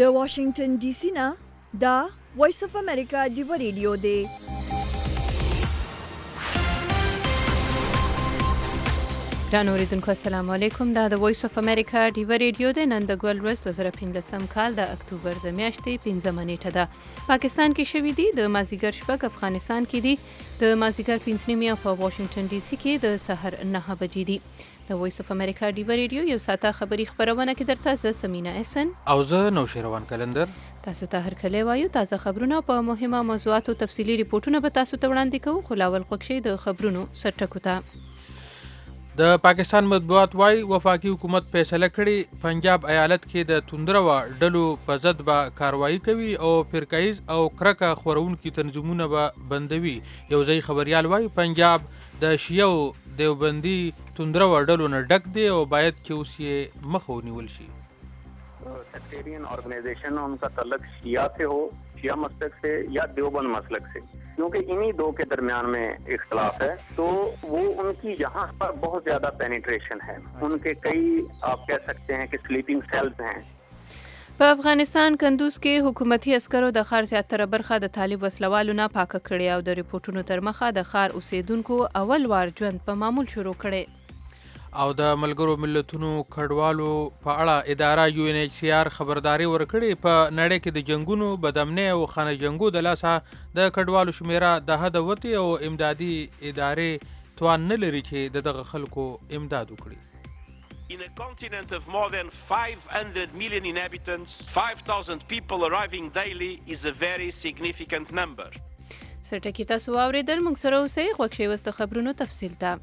د واشنگټن ډي سي نه دا وایس اف امریکا ډیو ریډیو دی. ګران اوریدونکو السلام علیکم. دا د وایس اف امریکا ډیو ریډیو دی. نن د ګول ورځ 2015 کال د اکتوبر د میاشتې 15 نیټه ده. پاکستان کې شوې دي د مازیګر شپږ، افغانستان کې دي د مازیګر 5 نیمه، په واشنگټن ډي سي کې د سحر 9 بجې دي. د وایس اف امریکا ډیو ریډیو یو ساعته خبری خبرونه کې درته زه سمینا احسن او زه نوشیروان کلندر تاسو ته هر کله وایو تازه خبرونه په مهمه موضوعاتو تفصیلی ریپورتونه به تاسو ته وړاندې کوو. خو لاول خوښي د خبرونو سرټکو ته. د پاکستان مطبوعات وايي وفاقي حکومت فیصله کړې پنجاب ایالت کې د توندرو ډلو په ضد به کاروایی کوي او فرقایز او کرکه خورونکي تنظیمونه به بندوي. یو ځای خبريال وايي پنجاب د شیعو دیوبندي توندرو ډلو نه ډک دی او باید چې اوس یې مخ ونیول شي. Sectarian organisation उनका तल्लुक शिया से हो, शिया मसलक से या देवबंद मसलक से, क्योंकि इन्हीं दो के दरमियान में इख्तलाफ है, तो वो उनकी यहाँ पर बहुत ज़्यादा पेनिट्रेशन है. उनके कई आप कह सकते हैं कि स्लीपिंग सेल्स हैं. په افغانستان کندوز کې حکومتي عسکرو د ښار زیاتره برخه د طالب وسلوالو نه پاکه کړې او د ریپورتونو تر مخه د ښار اوسیدونکو اول وار ژوند په معمول شروع کړي. او د ملګرو ملتونو کډوالو په اړه اداره UNHCR خبرداري ورکړې په نړۍ کې د جنگونو بدامنۍ او خانه جنگو د لاسه د کډوالو شمیره د حد وتی او امدادي ادارې توان نه لري چې دغه خلکو امداد وکړي. In a continent of more than 500 million inhabitants, 5,000 people arriving daily is a very significant number. سرټکی تاسو اوریدل. موږ سره اوسئ خوښي وست خبرونو تفصیل ته.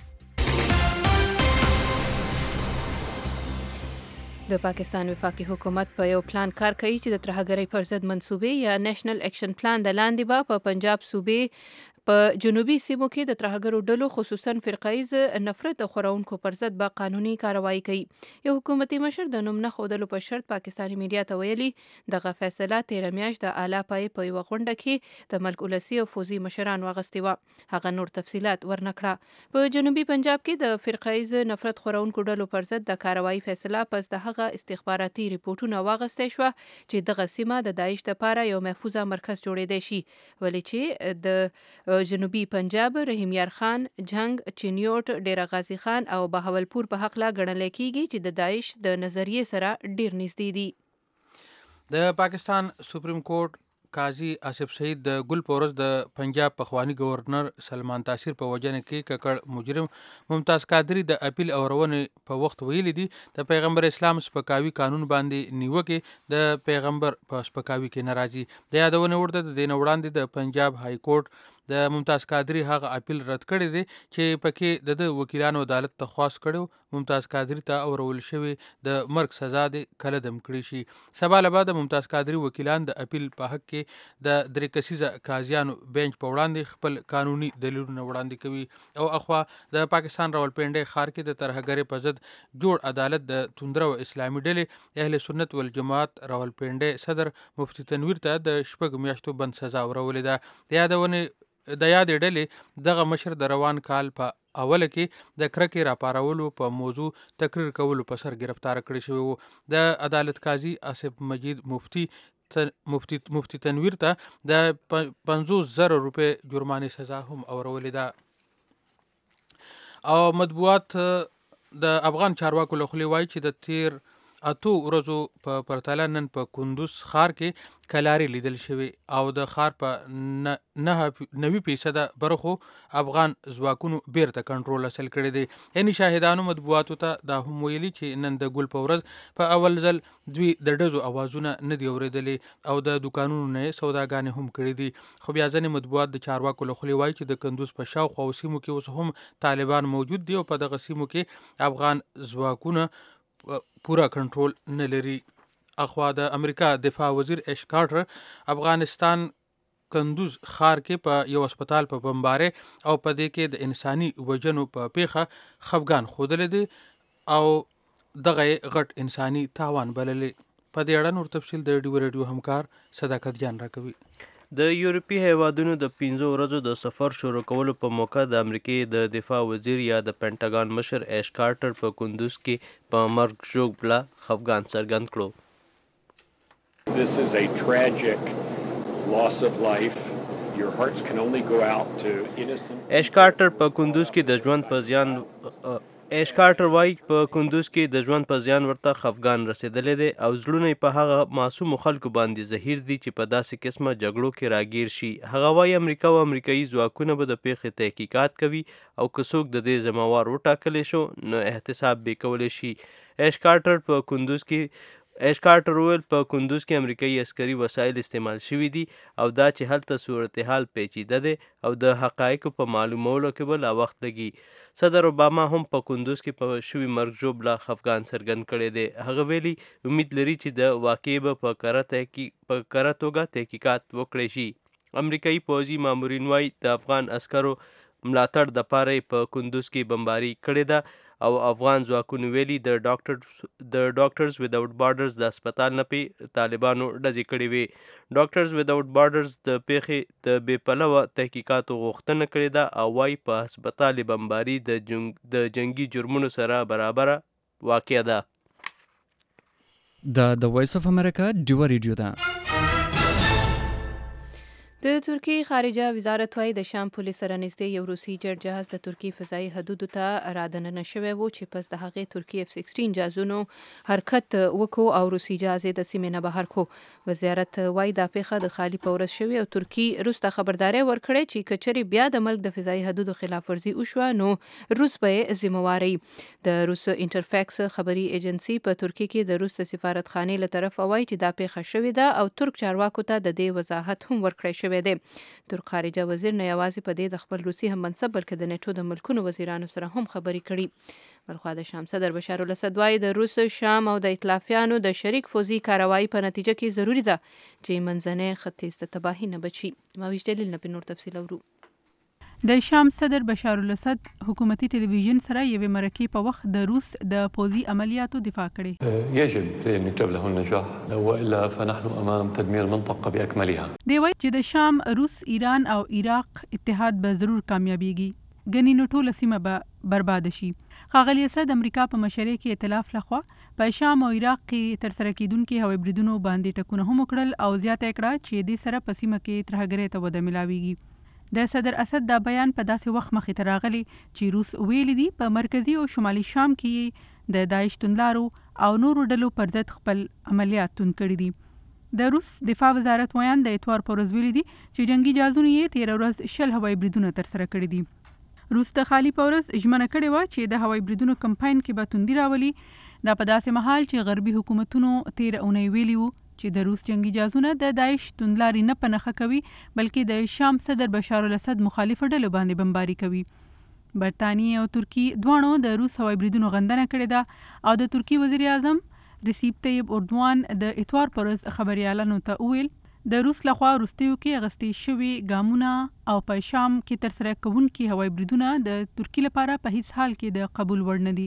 د پاکستان وفاقي حکومت په یو پلان کار کوي چې د ترهګرۍ پر ضد منصوبې یا نېشنل اکشن پلان د لاندې به په پنجاب صوبې په جنوبي سیمو کې د ترهګرو ډلو خصوصا فرقایز نفرت خورونکو پر ضد به قانوني کاروایی کوي. یو حکومتي مشر د نوم نه ښودلو په شرط پاکستاني میډیا ته ویلي دغه فیصله 13 میاشت د اعلی پای په یوه غونډه کې د ملک ولسی او فوزي مشرانو اغوستې وه. هغه نور تفصیلات ورنکړه. په جنوبي پنجاب کې د فرقایز نفرت خورونکو ډلو پر ضد د کاروایی فیصله پس د هغه استخباراتي ریپورتونه واغستې شوه چې دغه سیمه د داعش لپاره یو محفوظه مرکز جوړېدی شي، ولې چې د جنوبي پنجاب رحیم یار خان، جنگ، چینیوټ، ډیره غازی خان او بهاولپور په حق لا ګڼل کېږي چې د داعش د نظریې سره ډیر نږدې دي. د پاکستان سپریم کورټ قاضي آصف سعید د ګل پورز د پنجاب پخوانی گورنر سلمان تاثیر په وجنه کې ککړ مجرم ممتاز قادری د اپیل اورونې په وخت ویلي دي د پیغمبر اسلام سپکاوي قانون باندې نیوکه د پیغمبر په سپکاوي کې ناراضي. د یادونه ورته د دین وړاندې د پنجاب های کورټ د ممتاز قادری هغه اپیل رد کړی دی چې پکې د وکیلانو عدالت ته خواست کړو ممتاز قادری ته اورول شوی د مرګ سزا د کله دم کړی شي. سبا له بعد ممتاز قادری وکیلان د اپیل په حق کې د درې کسیزه قاضیانو بنچ په وړاندې خپل قانوني دلیلونه وړاندې کوي. او اخوا د پاکستان راولپنډي ښار کې د ترهګرۍ په ضد جوړ عدالت د توندرو اسلامي ډلې اهل سنت والجماعت راولپنډي صدر مفتی تنویر ته د شپږ میاشتو بند سزا ورولې ده. د یادې ډلې دغه مشر د روان کال په اوله کې د کرکې راپارولو په موضوع تقریر کولو په سر گرفتار کړی شوی وو. د عدالت قاضي آصف مجید مفتی تنویر ته د 50,000 روپے جرمانه سزا هم اورولې ده. او مطبوعات د افغان چارواکو له خولې وایي چې د تیر اتو ورځو په پرتله نن په کندوز ښار کې کلاري لیدل شوی او د ښار په 90% برخو افغان ځواکونو بیرته کنټرول حاصل کړی دی. یعنی شاهدانو مطبوعاتو ته دا هم ویلي چې نن د ګل په ورځ په اول ځل دوی د ډزو اوازونه نه دی اورېدلې او د دکانونو نه سوداګانې هم کړې دي. خو بیا ځینې مطبوعات د چارواکو له خولې وایي چې د کندوز په شاوخوا سیمو کې اوس هم طالبان موجود دي او په دغه سیمو کې افغان ځواکونه پورا کنټرول نه لري. اخوا د امریکا دفاع وزیر ایش کارټر افغانستان کندوز ښار کې په یو هسپتال په بمباره او په دې کې د انساني وژنو په پیښه خفګان ښودلی دی او دغه غټ انساني تاوان بللی. په دې اړه نور تفصیل د ډیو ریډیو همکار صداقت جان راکوي. د یورپي هیوادونو د 15 ورځو د سفر شروع کولو په موقع د امریکای د دفاع وزیر یا د پینټاګان مشر ایش کارټر په کندوز کې په مرګ ژوبله خفګان څرګند کړو. This is a tragic loss of life. Your hearts can only go out to innocent. ایش کارټر په کندوز کې د ژوند په زیان ایش کارټر وایي په کندوز کې د ژوند په زیان ورته خفګان رسېدلی دی او زړونه په هغه معصومو خلکو باندې زهیر دي چې په داسې قسمه جګړو کې راګیر شي. هغه وایي امریکا او امریکایي ځواکونه به د پیښې تحقیقات کوي او که څوک د دې ذمهوار وټاکلی شو نو احتساب به کولی شي. ایش کارټر په کندوز کې ایش کارټر وویل په کندوز کې امریکایي عسکري وسایل استعمال شوي دي او دا چې هلته صورتحال پیچیده دی او د حقایقو په معلومولو کې به لا وخت لګي. صدر اوباما هم په کندوز کې په شوي مرګ ژوبله خفګان څرګند کړی دی. هغه ویلي امید لري چې د واقعې به په کره توګه تحقیقات وکړی شي. امریکایي پوځي مامورین وایي د افغان عسکرو ملاتړ دپاره یې په کندوز کې بمباري کړې ده او افغان ځواکونو ویلي د ډاکټرز وداوټ بارډرز د هسپتال نه پې طالبانو ډزې کړې وې. ډاکټرز وداوټ بارډرز د پیښې د بې پلوه تحقیقاتو غوښتنه کړې ده او وایي په هسپتال بمباري د جنگي جرمونو سره برابره واقع ده. د وایس اف امریکا ډیوه ریډیو ده. د ترکیې خارجه وزارت وايي د شام پولې سره نږدې یو روسي جټ جهاز د ترکیې فضایي حدودو ته رادننه شوی و چې پس د هغې ترکیې F-16 جهازونو حرکت وکړو او روسي جهاز یې د سیمې نه بهر کړو. وزارت وايي دا پیښه د خالي په ورځ شوې او ترکیې روس ته خبرداری ورکړې چې که چېرې بیا د ملک د فضایي حدودو خلاف ورزي وشوه نو روس به یې ذمهواری. د روس انټرفیکس خبري ایجنسي په ترکیې کې د روس د سفارتخانې له طرفه وايي چې دا پیښه شوې ده او ترک چارواکو ته د دې وضاحت هم ورکړی شوی دی. ترک خارجه وزیر نه یوازې په دې د خپل روسي هم منصب بلکې د نیټو د ملکونو وزیرانو سره هم خبرې کړي. بلخوا د شام صدر بشار الاسد وايي د روس، شام او د ائتلافیانو د شریک فوزي کاروایی په نتیجه کې ضروری ده چې منځنۍ ختیځ د تباهي نه بچي. ماویش دلیل نه په نور تفصیل اورو. د شام صدر بشار الاسد حکومتي ټلویزیون سره یوې مرکې په وخت د روس د پوځي عملیاتو دفاع کړې. يجب ان يكتب له النجاح والا فنحن امام تدمير المنطقه باكملها. دی وايي چې د شام، روس، ایران او عراق اتحاد به ضرور کامیابیږي. ګنې نو ټوله سیمه به برباد شي. ښاغلي اسد امریکا په مشرۍ کې ائتلاف لخوا په شام او عراق کې ترسره کیدونکي هوایي بریدونو باندې ټکونه هم وکړل او زیاته کړه چې دې سره په سیمه کې ترهګرۍ ته وده ملاویږي. د صدر اسد دا بیان په داسې وخت مخې ته راغلی چې روس ویلي دي په مرکزي او شمالي شام کې د داعش توندلارو او نورو ډلو پر ضد خپل عملیات توند کړي دي. د روس دفاع وزارت ویان د اتوار پر ورځ ویلي دي چې جنگي جهازونو یې 13 ورځ 10 هوایي بریدونه ترسره کړي دي. روس د خالي په ورځ ژمنه کړې وه چې د هوایي بریدونو کمپاین کې به توندي راولي. دا په داسې مهال چې غربي حکومتونو 13 اونۍ ویلي وو چې د روس جنگي جهازونه د داعش توندلاري نه په نښه کوي بلکې د شام صدر بشار الاسد مخالفو ډلو باندې بمباري کوي. برطانیې او ترکیې دواړو د روس هوایي بریدونو غندنه کړې ده او د ترکیې وزیر اعظم رسیب طیب اردوان د اتوار پر ورځ خبریالانو ته وویل د روس لخوا وروستیو کې اخیستې شوي ګامونه او په شام کې ترسره کوونکي هوایي بریدونه د ترکیې لپاره په هیڅ حال کې د قبول وړ نه دي.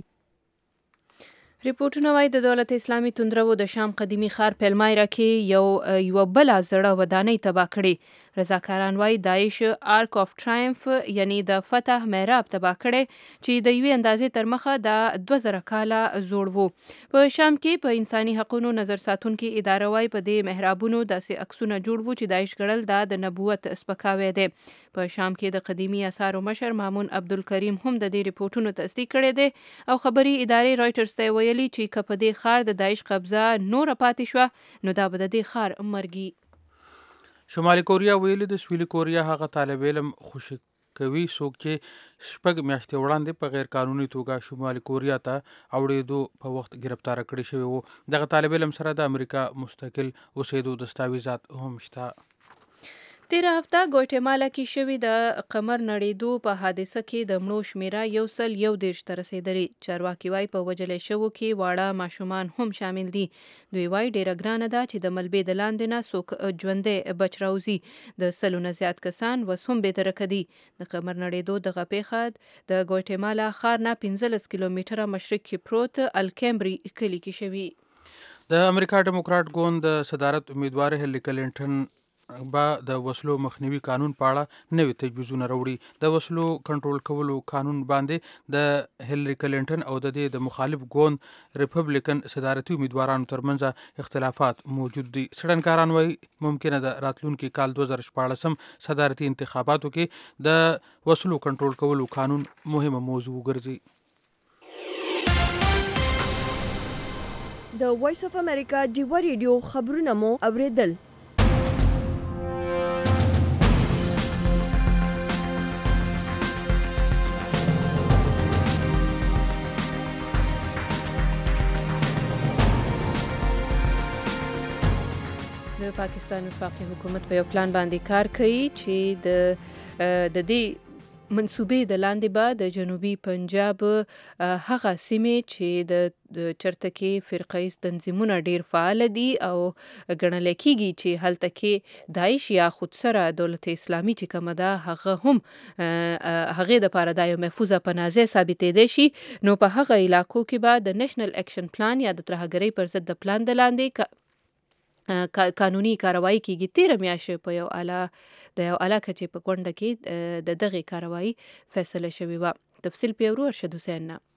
ریپورټونه وايي د دولت اسلامي توندرو د شام قدیمي ښار پلمایرا کې یو بله زړه ودانۍ تباه کړې. رضاکاران وايي داعش آرک آف ټراینف یعنی د فتح محراب تباه کړی چې د یوې اندازې تر مخه د 2000 کاله زوړ وو. په شام کې په انساني حقوقو نظر ساتونکي اداره وايي په دې محرابونو داسې عکسونه جوړ وو چې داعش ګڼل دا د نبوت سپکاوی دی. په شام کې د قدیمي آثارو مشر مامون عبدالکریم هم د دې ریپورټونو تصدیق کړی دی او خبري ادارې رایټرز ته ویلي چې که په دې ښار د داعش قبضه نور پاتې شوه نو دا به د دې ښار مرګي. شمالي کوریا ویلي د سویلي کوریا هغه طالب علم خوشي کوي څوک چې 6 میاشتې وړاندې په غیر قانوني توګه شمالي کوریا ته اوړېدو په وخت گرفتار کړی شوی وو. دغه طالب علم سره د امریکا مستقل اوسېدو دستاویزات هم شته. تیره هفته ګواتیمالا کې شوې د قمر نړېدو په حادثه کې د مړو شمیره 101 ته رسېدلې. چارواکي وايي په وژلې شوو کې واړه ماشومان هم شامل دي. دوی وايي ډېره ګرانه ده چې د ملبې د لاندې نه څوک ژوندی بچ راوځي. د 100 نه زیات کسان اوس هم بېدرکه دي. د قمر نړېدو دغه پیښه د ګواتیمالا ښار نه 15 کیلومتره مشرق کې پروت الکیمبري کلي کې شوې. د امریکا ډیموکرات ګوند د صدارت امیدوار هیلری کلینټن با د وسلو مخنیوي قانون په اړه نوې تجویزونه راوړي. د وسلو کنټرول کولو قانون باندې د هیلری کلینټن او د دې د مخالف ګوند ریپبلیکن صدارتي امیدوارانو ترمنځ اختلافات موجود دي. څېړنکاران وایي ممکنه د راتلونکي کال 2014 صدارتي انتخاباتو کې د وسلو کنټرول کولو قانون مهمه موضوع ګرځي. د وایس اف امریکا ډیوا ریډیو خبرونه مو اوریدل. د پاکستان وفاقي حکومت په یو پلان باندې کار کوي چې د دې منصوبې د لاندې به د جنوبي پنجاب هغه سیمې چې د چرته کې فرقیز تنظیمونه ډیر فعال دي او ګڼل کېږي چې هلته کې داعش یا خودسره دولت اسلامي چې کومه ده هغه هم هغې دپاره دا یو محفوظه پناهځای ثابتېدی شي. نو په هغه علاقو کې به د نیشنل اکشن پلان یا د ترهګرۍ پر ضد د پلان د لاندې قانوني کاروایی کیږي. تیره میاشت په یو اعلی کچې په کونډه کې د دغې کاروایی فیصله شوې وه. تفصیل په ورو ارشد حسین نه.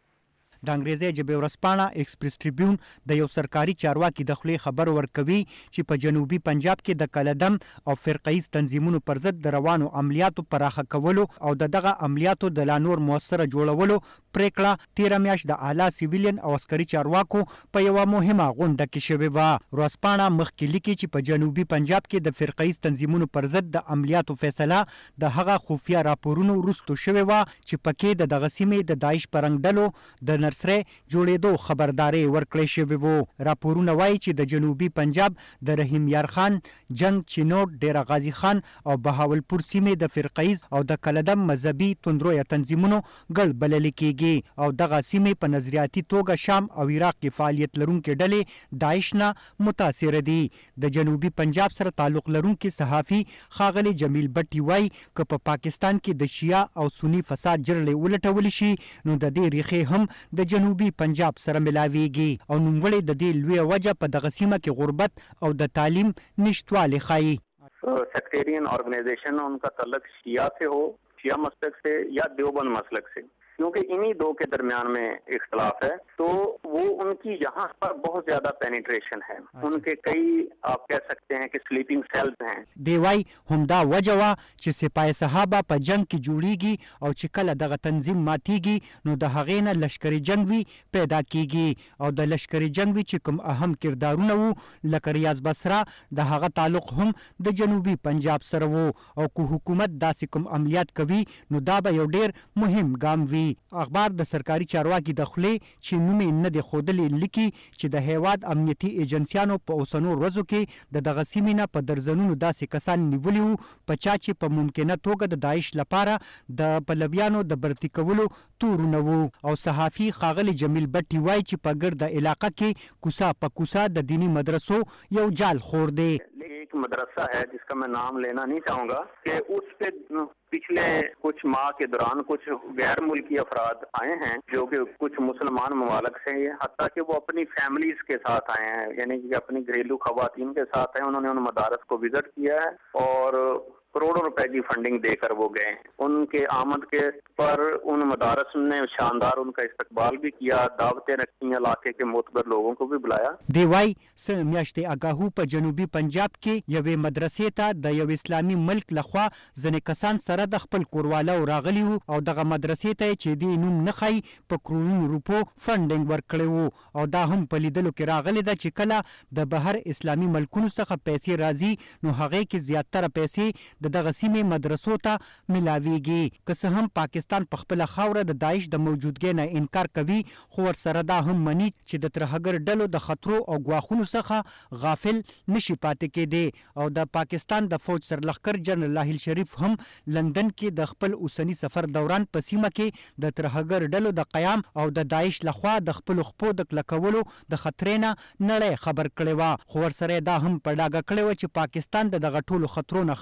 د انګریزي ژبې ورځپاڼه ایکسپریس ټریبیون د یو سرکاري چارواکي د خولې خبر ورکوي چې په جنوبي پنجاب کې د کلدم او فرقیز تنظیمونو پر ضد د روانو عملیاتو پراخه کولو او دغه عملیاتو د لا نور موثره جوړولو پریکړه تیره میاشت د اعلی سیویلین او عسکري چارواکو په یوه مهمه غونډه کې شوې وه. ورځپاڼه مخکې لیکي چې په جنوبي پنجاب کې د فرقیز تنظیمونو پر ضد د عملیاتو فیصله د هغه خفیه راپورونو وروسته شوې وه چې پکې د دغه سیمې د داعش پرنګ ډلو د سره جوړېدو خبرداري ورکړې شوې وو. راپورونه وایي چې د جنوبي پنجاب د رحیم یار خان، جنگ چینوټ، ډیره غازی خان او بهاولپور سیمې د فرقیز او د کلدم مذهبي توندرویه تنظیمونو ګډ بلل کېږي او دغه سیمې په نظریاتي توګه شام او عراق کې فعالیت لرونکي ډلې داعش نه متاثره دي. د جنوبي پنجاب سره تعلق لرونکي صحافي ښاغلي جمیل بټي وایي که په پاکستان کې د شیعه او سني فساد جرړې ولټول شي نو د دې ریښې هم د جنوبی پنجاب سره ملاویږي او نوموړی د دې لویه وجه په دغه سیمه کې غربت او د تعلیم نشتوالی ښایي. Sectarian organisation उनका तल्लुक शिया से हो, शिया मसलक से या देवबंद मसलक से, क्योंकि इन्हीं दो के दरमियान में इख्तलाफ है तो वो उनकी यहाँ पर बहुत ज्यादा पेनिट्रेशन है. उनके कई आप कह सकते हैं कि स्लीपिंग सेल्स हैं. دیوای همدا وجه وا چې سپاه صحابه په جنگ کې جوړیږي او چې کله دغه تنظیم ماتیږي نو د هغې نه لشکري جنگ وی پیدا کیږي او د لشکري جنگ وی چې کوم اهم کردارونه وو لکه ریاض بصره د هغه تعلق هم د جنوبي پنجاب سره وو او کو حکومت داسې کوم عملیات کوي نو دا به یو ډیر مهم ګام وي. اخبار د سرکاري چارواکي د خولې چې نوم یې نه دی ښودلی لیکي چې د هیواد امنیتي ایجنسیانو په اوسنو ورځو کې د دغه سیمې نه په درزنونو داسې کسان نیولي وو په چا چې په ممکنه توګه د داعش لپاره د پلویانو د برتی کولو تورونه وو. او صحافي ښاغلي جمیل بټي وایي چې په ګرده علاقه کې کوسه په کوسه د دینی مدرسو یو جال خور دی. एक मदरसा है जिसका मैं नाम लेना नहीं चाहूँगा कि उस पे पिछले कुछ माह के दौरान कुछ गैर मुल्की अफराद आए हैं जो कि कुछ मुसलमान ममालक से हैं, हत्ता कि वो अपनी फैमिलीज के साथ आए हैं, यानी कि अपनी घरेलू खवातीन के साथ हैं. उन्होंने उन मदारस को विजिट किया है और करोड़ों रुपए की फंडिंग देकर वो गए. उनके आमद के पर उन मदारस ने शानदार उनका इस्तकबाल भी किया, दावतें रखी, इलाके के मोतबर लोगों को भी बुलाया. دیوای څه میاشتې اگاهو په جنوبي پنجاب کې یوې مدرسې ته د یو اسلامي ملک لخوا ځینې کسان سره د خپل کورواله راغلي وو او دغه مدرسې ته چې دی نوم نه ښایي په کروڑونو روپو فنډینګ ورکړی وو او دا هم په لیدلو کې راغلی ده چې کله د بهر اسلامي ملکونو څخه پیسې راځي نو هغې کې زیاتره پیسې د دغه سیمې مدرسو ته ملاویږي. که څه هم پاکستان په خپله خاوره د داعش د موجودګۍ نه انکار کوي خو ورسره دا هم مني چې د ترهګر ډلو د خطرو او ګواښونو څخه غافل نشي پاتې کېدی او د پاکستان د فوج سرلښکر جنرال لاهیل شریف هم لندن کې د خپل اوسني سفر دوران په سیمه کې د ترهګر ډلو د قیام او د داعش لخوا د خپلو خپو د کلکولو د خطرې نه نړۍ خبر کړې وه خو ورسره دا هم په ډاګه کړې وه چې پاکستان د دغه ټولو خطرو نه خبر دی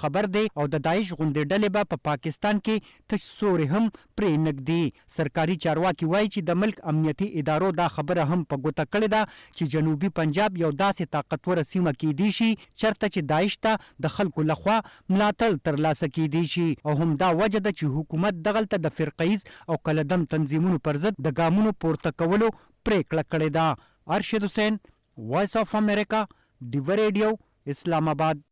او د داعش غوندې ډلې به په پاکستان کې تش سوري هم پرې نږدي. سرکاري چارواکي وایي چې د ملک امنیتي ادارو دا خبره هم په ګوته کړې ده چې جنوبي پنجاب یو داسې طاقتوره سیمه کېدی شي چرته چې داعش ته د خلکو لخوا ملاتړ ترلاسه کېدی شي او هم دا وجه ده چې حکومت دغلته د فرقیز او کلدم تنظیمونو پر ضد د ګامونو پورته کولو پریکړه کړې ده. ارشد حسین، وایس اف امریکا، ډیو ریډیو، اسلام آباد.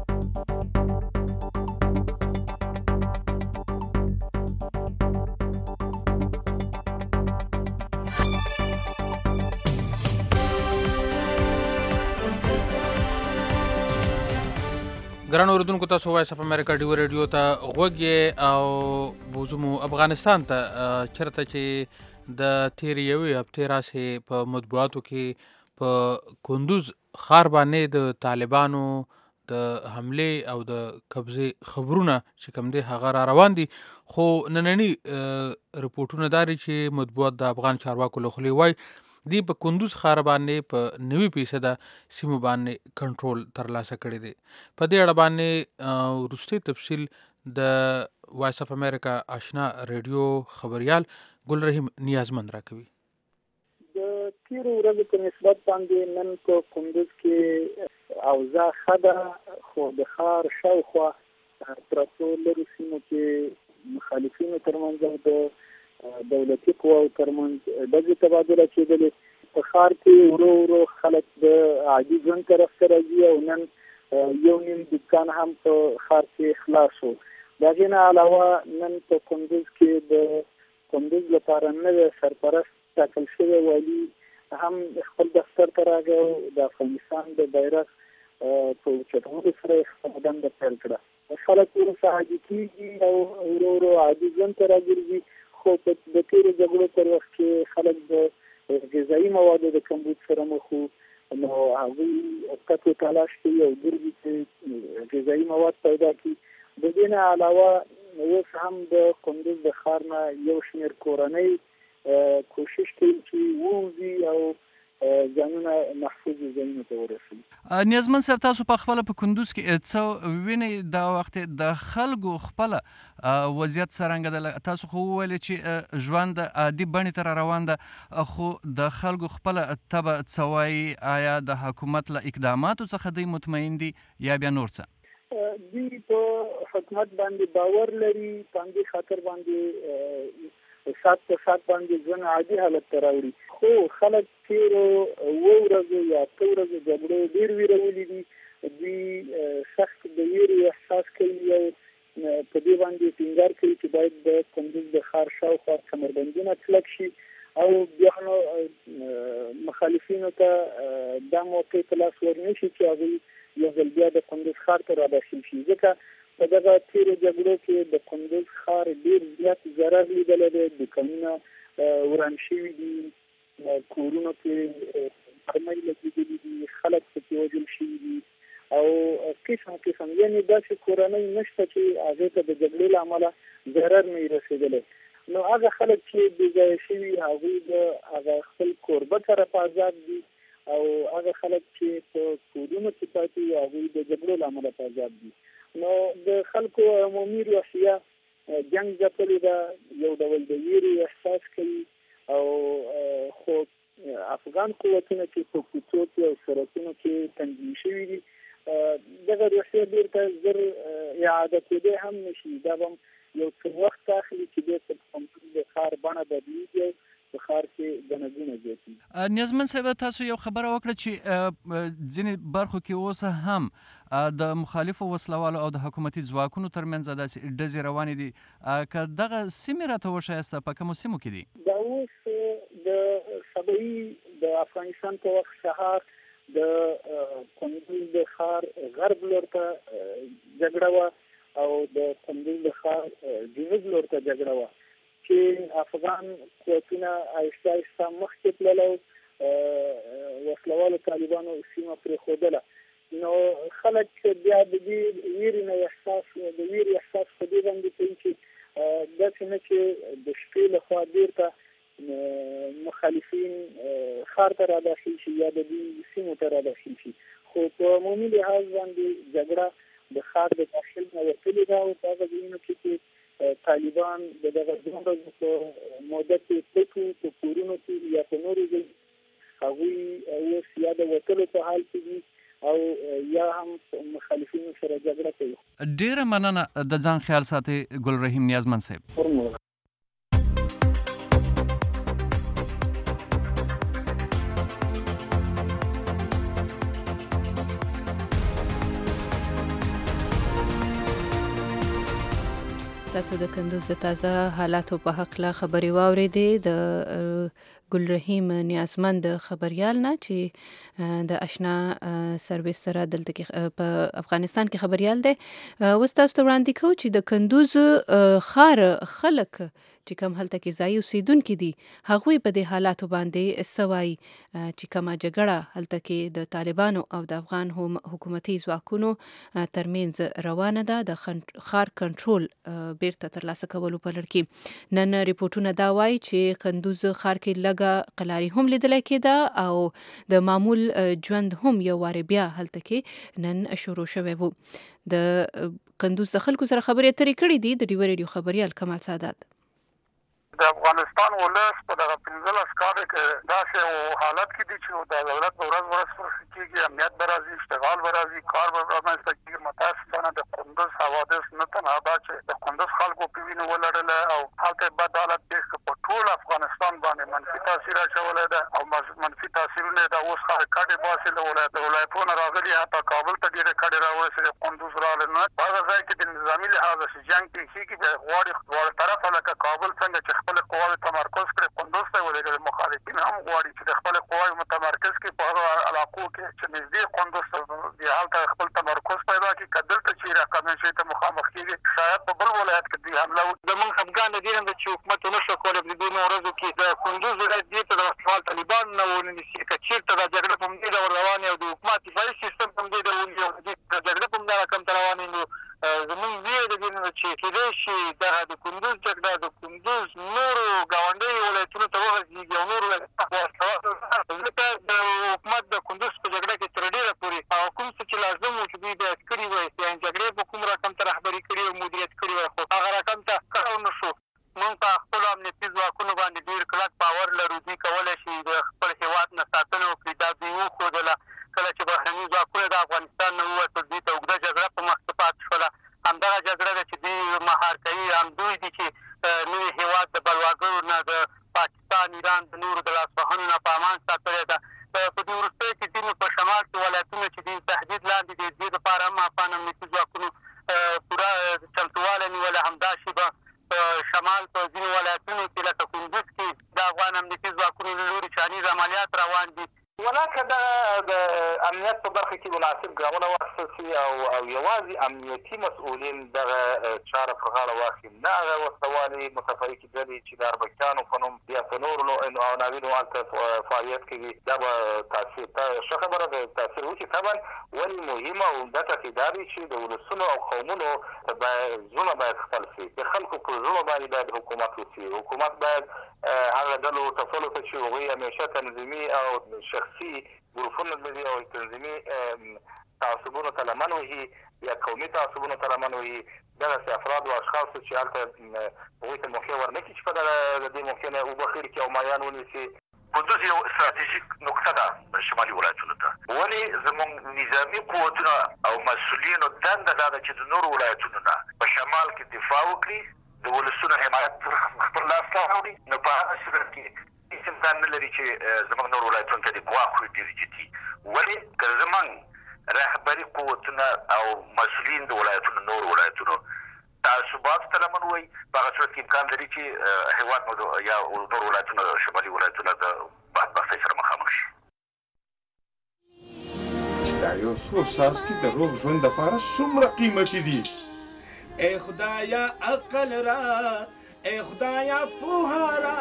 ګران اوریدونکو، تاسو وایس اف امریکا ډیو ریډیو ته غوږ او بوزمو افغانستان ته چرته چې د تیرې یوې هفتې راسې په مطبوعاتو کې په کندوز ښار باندې د طالبانو د حملې او د قبضې خبرونه چې کوم دی هغه را روان دي. خو نننی رپورټونه دا دي چې مطبوعات د افغان چارواکو له خولې وایي دی په کندوز ښار باندې په 90% سیمو باندې کنټرول ترلاسه کړی دی. په دې اړه باندې وروستی تفصیل د وایس اف امریکا آشنا ریډیو خبریال ګل رحیم نیازمند راکوي. د تیرو ورځو په نسبت باندې نن په کندوز کې اوضاع ښه ده، خو د ښار شاوخوا پرتو لرو سیمو کې مخالفینو ترمنځ او د دولتي قواو ترمنځ ډزې تبادله کېدلې. په ښار کې ورو ورو خلک د عادي ژوند طرف ته راځي او نن یو نیم دکان هم په ښار کې خلاص شو. د هغې نه علاوه نن په کندوز کې د کندوز لپاره نوی سرپرست ټاکل شوی والي هم خپل دفتر ته راغی او د افغانستان د بیرغ په اوچتولو سره یې خپله دنده پیل کړه. خلک ورسره عادي کېږي او ورو ورو عادي ژوند ته راګرځي. خو په د تېرو جګړو پر وخت کې خلک د غذایي موادو د کمبود سره مخ وو، نو هغوی قطع تلاش کوي او ګرځي چې غذایي مواد پیدا کړي. د دې نه علاوه اوس هم د کندوز د ښار نه یو شمېر کورنۍ کوشش کوي چې ووځي او ځانونه محفوظ ځایونو ته ورسوي. نیازمند صاحب، تاسو په خپله په کندوز کې څه وینئ دا وخت د خلکو خپله وضعیت څرنګه ده؟ تاسو خو وویلې چې ژوند عادي بڼې ته را روان ده، خو د خلکو خپله طبع څه وایي؟ آیا د حکومت له اقداماتو څخه دوی مطمئن دي یا بیا نور څه؟ دوی په حکومت باندې باور لري، په همدې خاطر باندې سات په سات باندې ژوند عادي حالت ته راوړي. خو خلک تېرو 7 ورځو یا 8 ورځو جګړو ډېر ویرولي دي. دوی سخت د ویرې احساس کوي او په دې باندې ټینګار کوي چې باید د کندوز د ښار شاوخوا کمربندونه کلک شي او بیا نو مخالفینو ته دا موقع په لاس ورنشي چې هغوی یو ځل بیا د کندوز ښار ته راداخل شي. ځکه په دغه تیرو جګړو کې د کندوز ښار ډېر زیات ضرر لیدلی دی. دوکانونه وران شوي دي، کورونو کې مرمۍ لګېدلي دي، خلک پکې وژل شوي دي او قسم قسم یعنې داسې کورنۍ نشته چې هغې ته د جګړې له امله ضرر نه وي رسېدلی. نو هغه خلک چې بې ځایه شوي هغوی د هغه خپل کوربه سره په عذاب دي او هغه خلک چې په کورونو کې پاتې وي هغوی د جګړو له امله په عذاب دي. نو د خلکو عمومي روحیه جنګ ځپلې ده، یو ډول د ویرې احساس کوي او خو افغان قوتونه چې په کوڅو کې او سړکونو کې تنظیم شوي دي دغه روحیه بیرته زر اعاده کېدی هم نشي. دا به یو څه وخت اخلي چې بیرته د ښار بڼه بدلېږي او په ښار کې ګڼه ګوڼه زیاتېږي. نیازمند صاحب، تاسو یو خبره وکړه چې ځینې برخو کې اوس هم د مخالفو وسلوالو او د حکومتي ځواکونو ترمنځ داسې ډزې روانې دي. که دغه سیمې راته وښایاست په کومو سیمو کې دي؟ دا اوس د سبعي د افغانستان په وخت سهار د کندوز د ښار غرب لور ته جګړه وه او د کندوز د ښار جنوب لور ته جګړه وه چې افغان قوتونه آهسته آهسته مخکې تلل او وسلوالو طالبانو سیمه پرېښودله. نو خلک بیا د دې ویرې نه احساس په دې باندې کوي چې داسې نه چې د شپې لخوا بیرته مخالفین ښار ته راداخل شي یا د دې سیمو ته راداخل شي. خو په عمومي لحاظ باندې جګړه د ښار د داخل نه وتلي ده او په هغه ځایونو کې چې طالبان د دغه دوه ورځو په موده کې پټو په کورونو کې یا په نورو ځایونو هغوی اوس یا د وتلو په حال کې دي او یا هم مخالفینو سره جګړه کوي. ډیره مننه د ځان خیال ساتي ګل رحیم نیازمن صاحب. تاسو د کندوز د تازه حالاتو په حق لا خبري واورېدې د ګل رحیم نیازمند خبريال نه چې د آشنا سرویس سره دلته کې په افغانستان کې خبريال دی. وستاسو ته وړاندې کوم چې د کندوز خار خلک چې کوم هلته کې ځای اوسیدونکي دي هغوی په دې حالاتو باندې سوای چې کومه جګړه هلته کې د طالبانو او د افغان حکومتي ځواکونو ترمنځ روانه ده د خار کنټرول بیرته ترلاسه کولو په لړ کې. نن ریپورتونه دا وایي چې کندوز خار کې لږه قلاري هم لیدل کېده او د معمول ژوند هم یو واره بیا هلته کې نن شروع شوی وو. د کندوز د خلکو سره خبرې اترې کړې دي د ډیو ریډیو خبريال کمال سادات. د افغانستان ولس په دغه 15 کال کې داسې حالت کې دي چې د دولت ورځ کېږي، امنیت به راځي، اشتغال به راځي، کار به رامنځته کېږي. متاسفانه د کندوز حوادث نه تنها دا چې د کندوز خلکو په وینو ولړله او هلته بد حالت پېښ کړ، په ټول افغانستان باندې منفي تاثیر اچولی ده او منفي تاثیرونه د اوس کډې باسي له ولایتونو راغلي، حتی کابل ته ډېرې کډې راورسېدې، کندوز راغلې. نو په هغه ځای کې د نظامي لحاظه چې جنګ پېښېږي غواړي دواړه طرفه لکه کابل څنګه چې خپل قواوې تمرکز کړي کندوز ته ولېږل، مخالفین هم غواړي چې د خپل قواوې متمرکز کړي په هغه علاقو کې چې نږدې کندوز ته هلته خپل تمرکز پیدا کړي. که دلته چې رقمن شي ته مخامخ کېږي شاید په بل ولایت کې دوی حمله وکړي. زموږ خفګان د دې نه ده چې حکومت ونه شو کولی په دې ورځو کې د کندوز ولایت دې ته د وسلوال طالبان نه ونیسي. که چېرته دا جګړه په همدې ډول روانې او د حکومت دفاعي سیستم په همدې ډول وي او د جګړه په همدا رقم ته روانې نو زموږ ویره د دې نه ده چې کېدای شي دغه د کندوز جګړه د کندوز نورو ګاونډیو ولایتونو ته وغځېږي او نور ځکه د حکومت د کندوز په جګړه کې تر ډېره پورې هغه کوم څه چې لازم و چې دوی باید کړي وای، یعنې جګړې په کوم رقم ته رهبري کړي او مدیریت کړي وای، خو هغه رقم ته کار نه شو. موږ په خپلو امنیتي ځواکونو باندې ډېر کلک باور لرو، دوی کولی شي د خپل هېواد نه ساتنه وکړي. دا دوی وښودله کله چې بهرني ځواکونه د افغانستان نه ووتل، دوی ته اوږده جګړه په مخ کې پاتې شوله. همدغه جګړه ده چې دوی مهار کوي، همدوی دي چې نوی هېواد د بلواګرو نه د پاکستان، ایران د نورو د لاسوهنو نه په امان ساتلی ده. په دې وروستیو کې ځینې په شمال کې ولایتونه چې د تهدید لاندې دي، دې دپاره هم افغان امنیتي ځواکونو پوره چمتووالی نیولی. همداسې به په شمال په ځینو ولایتونو کې لکه کندوز کې د افغان امنیتي ځواکونو له لوري چانیز عملیات روان دي. ولاکه د امنیت په برخه کې مناسب ګامونه واخیستل شي او یوازې امنیتي مسؤلین دغه چاره پر غاړه واخلي، نه هغه وسلوالې متفرقې ډلې چې د اربکیانو په نوم یا په نورو عناوینو هلته فعالیت کوي. دا به تاثیر ښه خبره ده تاثیر وکړي طبعا، ولې مهمه او عمده ټکي دا دی چې د ولسونو او قومونو زړونه باید خپل شي، د خلکو په زړونو باندې باید حکومت وشي. حکومت باید هغه ډلو ټپلو ته چې هغوی همیشه تنظیمي او شخصي ګروپونه لري او تنظیمي تعصبونو ته لمن وهي یا قومي تعصبونو ته لمن وهي، دغسې افراد او اشخاصو چې هلته هغوی ته موقع ورنکړي چې په د دې موقع نه وبخیر کړي او مایان ونیسي. کندوز یو ستراتیژیک نقطه ده شمالي ولایتونو ته، ولې زموږ نظامي قوتونه او مسؤلینو دنده دا ده چې د نورو ولایتونو نه په شمال کې دفاع وکړي، د ولسونو حمایت خپل لاس ته راوړي. نو په هغه صورت کې هېڅ امکان نه لري چې زموږ نور ولایتونو ته د ګواښ وي ډېر جدي. ولې که زموږ رهبري قوتونه او مسؤلین د ولایتونو نور ولایتونو تعصباتو ته لمن وایي، په هغه صورت کې امکان لري چې هېواد مو یا نور ولایتونه شمالي ولایتونه د بدبختۍ سره مخامخ شي. دا یو څو څاڅکي د روغ ژوند دپاره څومره قیمتي دي. ای خدایا عقل را، ای خدایا پوهه را.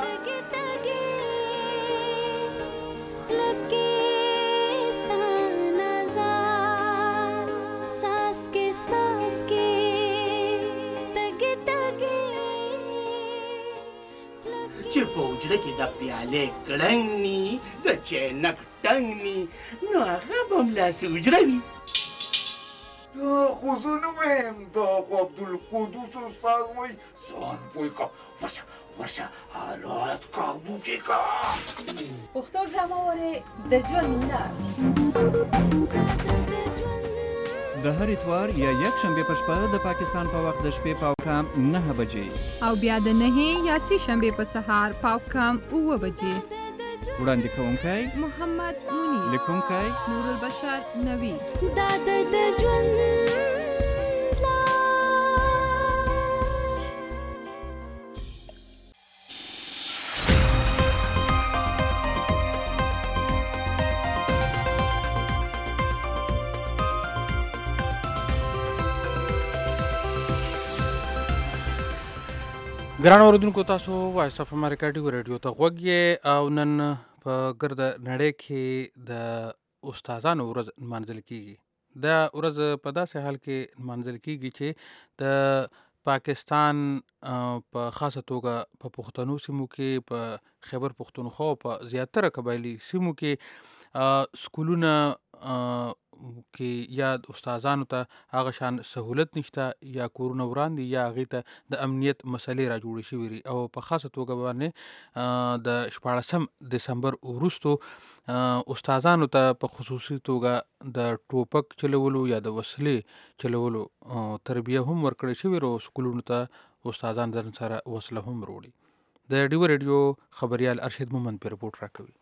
چې په حجره کې د پیالې کړنګ ني د چینک ټنګ ني نو هغه به هم لاسې حجره وي. دا خو زه نه وایم، دا خو عبدالقدوس استاد وایي ځان پوه کا. ورشه حالات کابو کې کا. پښتو ډرامه وره د ژوند لار د هر اتوار یا یک شنبه په شپه د پاکستان په وخت د شپې پاوکام 9 بجې او بیا د 9 یا 3 شنبه په سهار پاوکام 9 بجې. وړاندې کوونکی محمد منیر، لیکونکی نور البشر نوی. دا د ژوند ګران اوریدونکو، تاسو وایس اف امریکا ډیو ریډیو ته غوږ یې او نن په ګرد نړۍ کې د استادانو ورځ نمانځل کیږي. دا ورځ په داسې حال کې نمانځل کیږي چې د پاکستان په خاصه توګه په پښتنو سیمو کې، په خیبر پښتونخوا او په زیاتره قبایلي سیمو کې سکولونه کې یا استادانو ته هغه شان سهولت نشته، یا کورونه وران دي، یا هغې ته د امنیت مسلې را جوړې شوي دي. او په خاصه توګه باندې د 14 دسمبر وروستو استادانو ته په خصوصي توګه د ټوپک چلولو یا د وسلې چلولو تربیه هم ورکړې شوې او سکولونو ته استادان ځان سره وسله هم وروړي. د ډیو ریډیو خبریال ارشد مومند په رپورټ راکوي.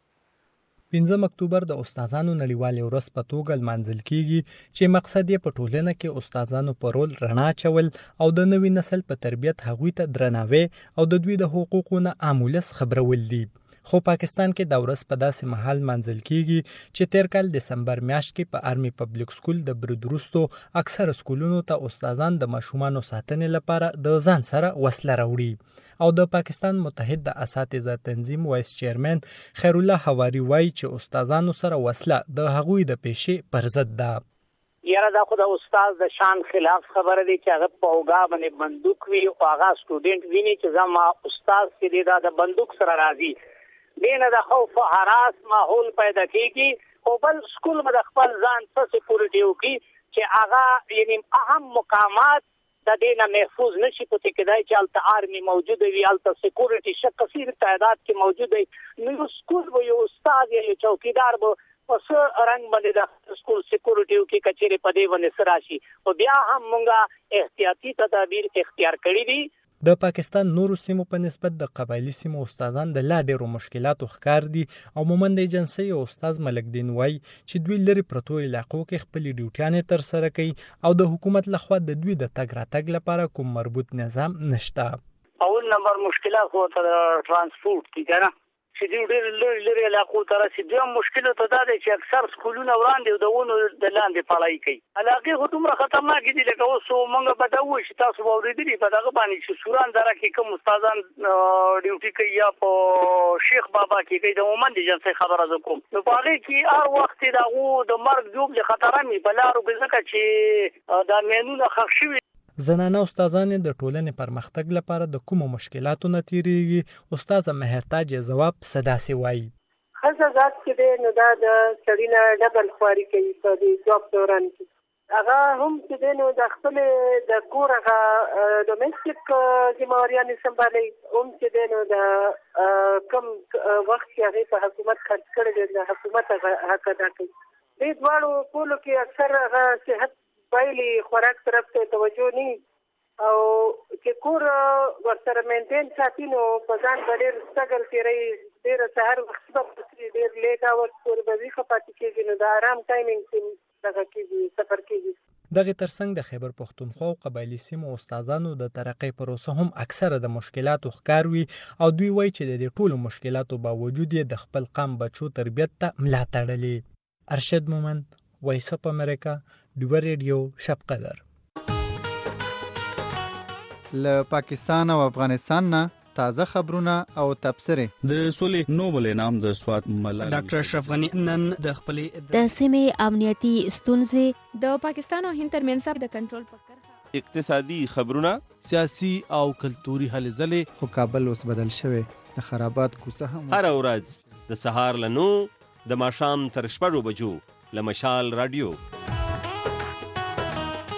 15 اکتوبر د استادانو نړیوالې ورځ په توګه لمانځل کیږي چې مقصد یې په ټولنه کې استادانو په رول رڼا اچول او د نوي نسل په تربیت هغوی ته درناوی او د دوی د حقوقو نه عامولس خبرول دي. خو پاکستان کې د ورځ په داسې مهال منځل کیږي چې تیر کال دسمبر میاشت کې په آرمي پبلک سکول د برید وروستو اکثر سکولونو ته استادان د ماشومانو ساتنې لپاره د ځان سره وسله راوړي. او د پاکستان متحد د اساتذه تنظیم وایس چیرمن خیر الله حواری وایي چې استادانو سره وسله د هغوی د پیشې پر ضد ده. یاره دا خو د استاد د شان خلاف خبره دی چې هغه په اوګه باندې بندوق وي او هغه سټوډنټ ویني چې زما استاد چې دی دا د بندوق سره راځي. دینه د خوف او هراس ماحول پیدا کیږي او بل سکول مده خپل ځان څه سکیورټي وکړي چې هغه یعنی اهم مقامات د دینه محفوظ نشي پته کېدای چې الته آرمي موجود وي، الته سکیورټي شک کثیر تعداد کې موجود وي. نو سکول به یو استاد یا چوکیدار به پس رنگ باندې د سکول سکیورټي کې کچېره پدې باندې سراشي او بیا هم مونږه احتیاطي تدابیر اختیار کړی دي. د پاکستان نورو سیمو په نسبت د قبایلی سیمو استادان د لا ډیرو مشکلاتو ښکار دي. عموما د ایجنسۍ او استاد ملک دین وایي چې دوی لري پرتو علاقو کې خپلې ډیوټیانې ترسره کوي او د حکومت لخوا د دوی د تګ راتګ لپاره کوم مربوط نظام نشته. اول نمبر مشکلات خو ترانسپورت دي کنه چې ډېر لري علاقو ته رسیدي. مشکل ته دا دی چې اکثر سکولونه وړاندې او د ونو د لاندې پړای کوي. علاقې خو دومره خطرناک دي لکه اوس موږ به دا وایو چې تاسو واورېدلي په دغه باندې چې سوران دره کې کوم استادان ډیوټي کوي یا په شیخ بابا کې کوي. د عموما د جنسي خبره زه کوم نو په هغې کې هر وخت دغو د مرګ جوب له خطره مې په لارو کې ځکه چې دا مینونه ښخ شوي. زنانه استادانې د ټولنې پرمختګ لپاره د کومو مشکلاتو نه تیریږي؟ استاده مهرتاج جواب سداسي وایي. ښځه ذات چې دی نو دا د سړي نه ډبل خواري کوي په دې جاب دوران کې. هغه هم چې دی نو د خپلې د کور هغه ډومېسټیک ذمهواريانې سمبالوي. هم چې دی نو د کم وخت کې هغې په حکومت خرڅ کړی دی د حکومت هغه حق ادا کوي. دې دواړو ټولو کې اکثر هغه صحت پایلې خوراک طرف ته توجه نه او چې کور ورسره مینټین ساتي نو په ځان به ډېر سټرګل تېروي. ډېر سهار وخت به ډېر لیټ اورس پورې به ویښه پاتې کېږي نو د ارام ټایمینګ دغه کېږي سفر کېږي. دغه ترڅنګ د خیبر پښتونخوا او قبایلی سیمو استادانو د ترقۍ پروسه هم اکثره د مشکلاتو ښکار وي او دوی وایي چې د دې ټولو مشکلاتو باوجود یې د خپل قام بچو تربیت ته ملا تړلې. ارشد مومند، وایس اف امریکا، ډیو ریډیو، شب قدر. له پاکستان او افغانستان نه تازه خبرونه او تبصرې. د سولې نوبل انعام د سوات ملالۍ ډاکټر اشرف غنی نن د خپلې د سیمې امنیتي ستونزې، د پاکستان او هند ترمنځ د کنټرول په کرښه، اقتصادي خبرونه، سیاسي او کلتوري هلې ځلې. خو کابل اوس بدل شوی، د خرابات کوڅه هم هر ورځ د سهار له 9 د ماښام تر 6 بجو له مشال رادیو.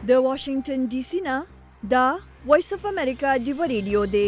د واشنگټن ډي سي نه دا وایس اف امریکا ډیو ریډیو دی.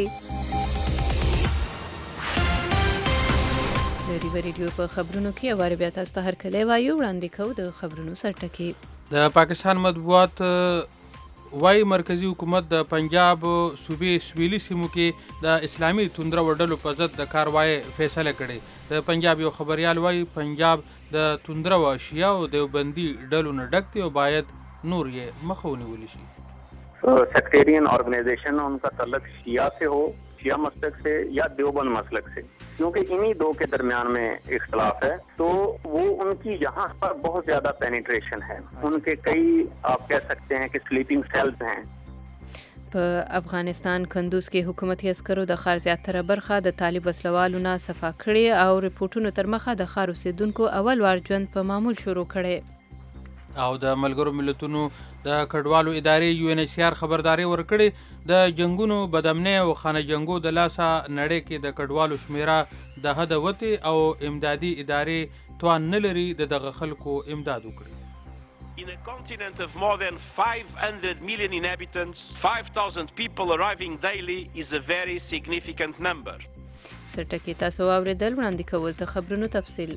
د ډیو ریډیو په خبرونو کې اواره بیا تاسو ته هرکلی وایو. وړاندې کوو د خبرونو سرټکي. د پاکستان مطبوعات وايي مرکزی حکومت د پنجاب صوبې سویلي سیمو کې د اسلامي توندره وډلو په ضد د کاروای فیصله کړې. د پنجاب یو خبريال وايي پنجاب د توندره و شیعه او دیوبندي ډلو نه ډک دی او باید نور یې مخه ونیول شي. सेक्टेरियन ऑर्गेनाइजेशन उनका तल्लक शिया से हो, शिया मसलक से या देवबंद मसलक से, क्योंकि इन्हीं दो के दरमियान में इख्तलाफ है, तो वो उनकी यहाँ पर बहुत ज्यादा पेनिट्रेशन है. उनके कई आप कह सकते हैं कि स्लीपिंग सेल्स हैं. په افغانستان کندوز کې حکومتي عسکرو د ښار زیاتره برخه د طالب وسلوالو نه صفا کړې او ریپورتونو تر مخه د ښار اوسیدونکو اول وار ژوند په معمول شروع کړي. او د ملګرو ملتونو د کډوالو ادارې UNHCR خبرداري ورکړې د جنگونو بدامنۍ او خانه جنگو د لاسه نړۍ کې د کډوالو شمیره د حد وتی او امدادي ادارې توان نه لري دغه خلکو امداد وکړي. In a continent of more than 500 million inhabitants, 5,000 people arriving daily is a very significant number. سرټکی تاسو واوریدل. وړاندې کوو د خبرونو تفصیل.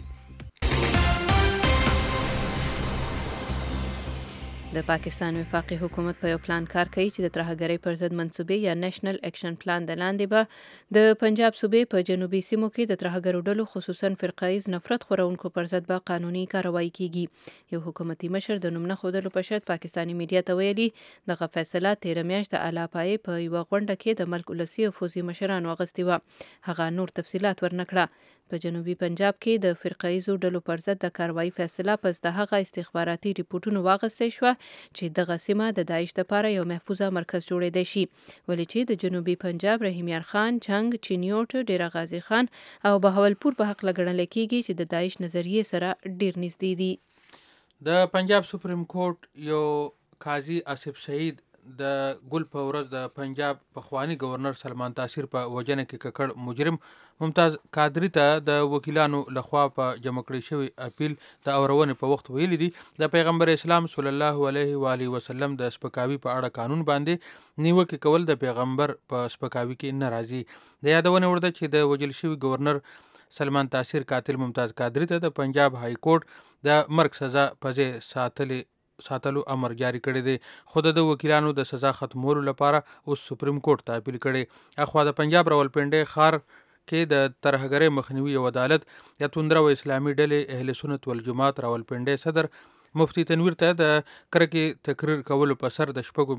د پاکستان وفاقي حکومت په یو پلان کار کوي چې د ترهګرۍ پر ضد منصوبې یا نېشنل اکشن پلان د لاندې به د پنجاب صوبې په جنوبي سیمو کې د ترهګرو ډلو خصوصا فرقایز نفرت خورونکو پر ضد به قانوني کاروایی کیږي. یو حکومتي مشر د نوم نه ښودلو په شرط پاکستاني میډیا ته ویلي دغه فیصله 13 میاشت د اعلی پایې په یوه غونډه کې د ملک ولسی او فوزي مشرانو اغوستې وه. هغه نور تفصیلات ورنکړه. په جنوبي پنجاب کې د فرقایزو ډلو پر ضد د کاروایی فیصله پس د هغه استخباراتي ریپورتونو واغستې شوه چې دغه سیمه د داعش لپاره یو محفوظه مرکز جوړېدی شي، ولې چې د جنوبي پنجاب رحیم یار خان، چنګ، چینیوټ، ډیر غازی خان او بهاولپور په حق لګڼل کېږي چې د داعش نظریې سره ډیر نږدې دي. د پنجاب سپریم کورټ یو قاضي آصف سعید د ګل په ورځ د پنجاب پخوانی گورنر سلمان تاثیر په وجنه کې ککړ مجرم ممتاز قادری ته د وکیلانو لخوا په جمع کړی شوی اپیل د اورونې په وخت ویلي دي د پیغمبر اسلام صلی الله علیه و آله وسلم د سپکاوي په اړه قانون باندې نیوکه کول د پیغمبر په سپکاوي کې ناراضي. د یادونه ورده چې د وجل شوی گورنر سلمان تاثیر قاتل ممتاز قادری ته د پنجاب های کورټ د مرګ سزا په ځای ساتلو امر جاری کړی دی، خو د وکیلانو د سزا ختمولو لپاره اوس سپریم کورټ ته اپیل کړی. اخوا د پنجاب راولپنډۍ ښار کې د ترهګرۍ مخنیوي یو عدالت یا توندره و اسلامي ډلې اهل سنت والجماعت راولپنډۍ صدر مفتی تنویر ته د کرکې تقریر کولو په سر د شپږو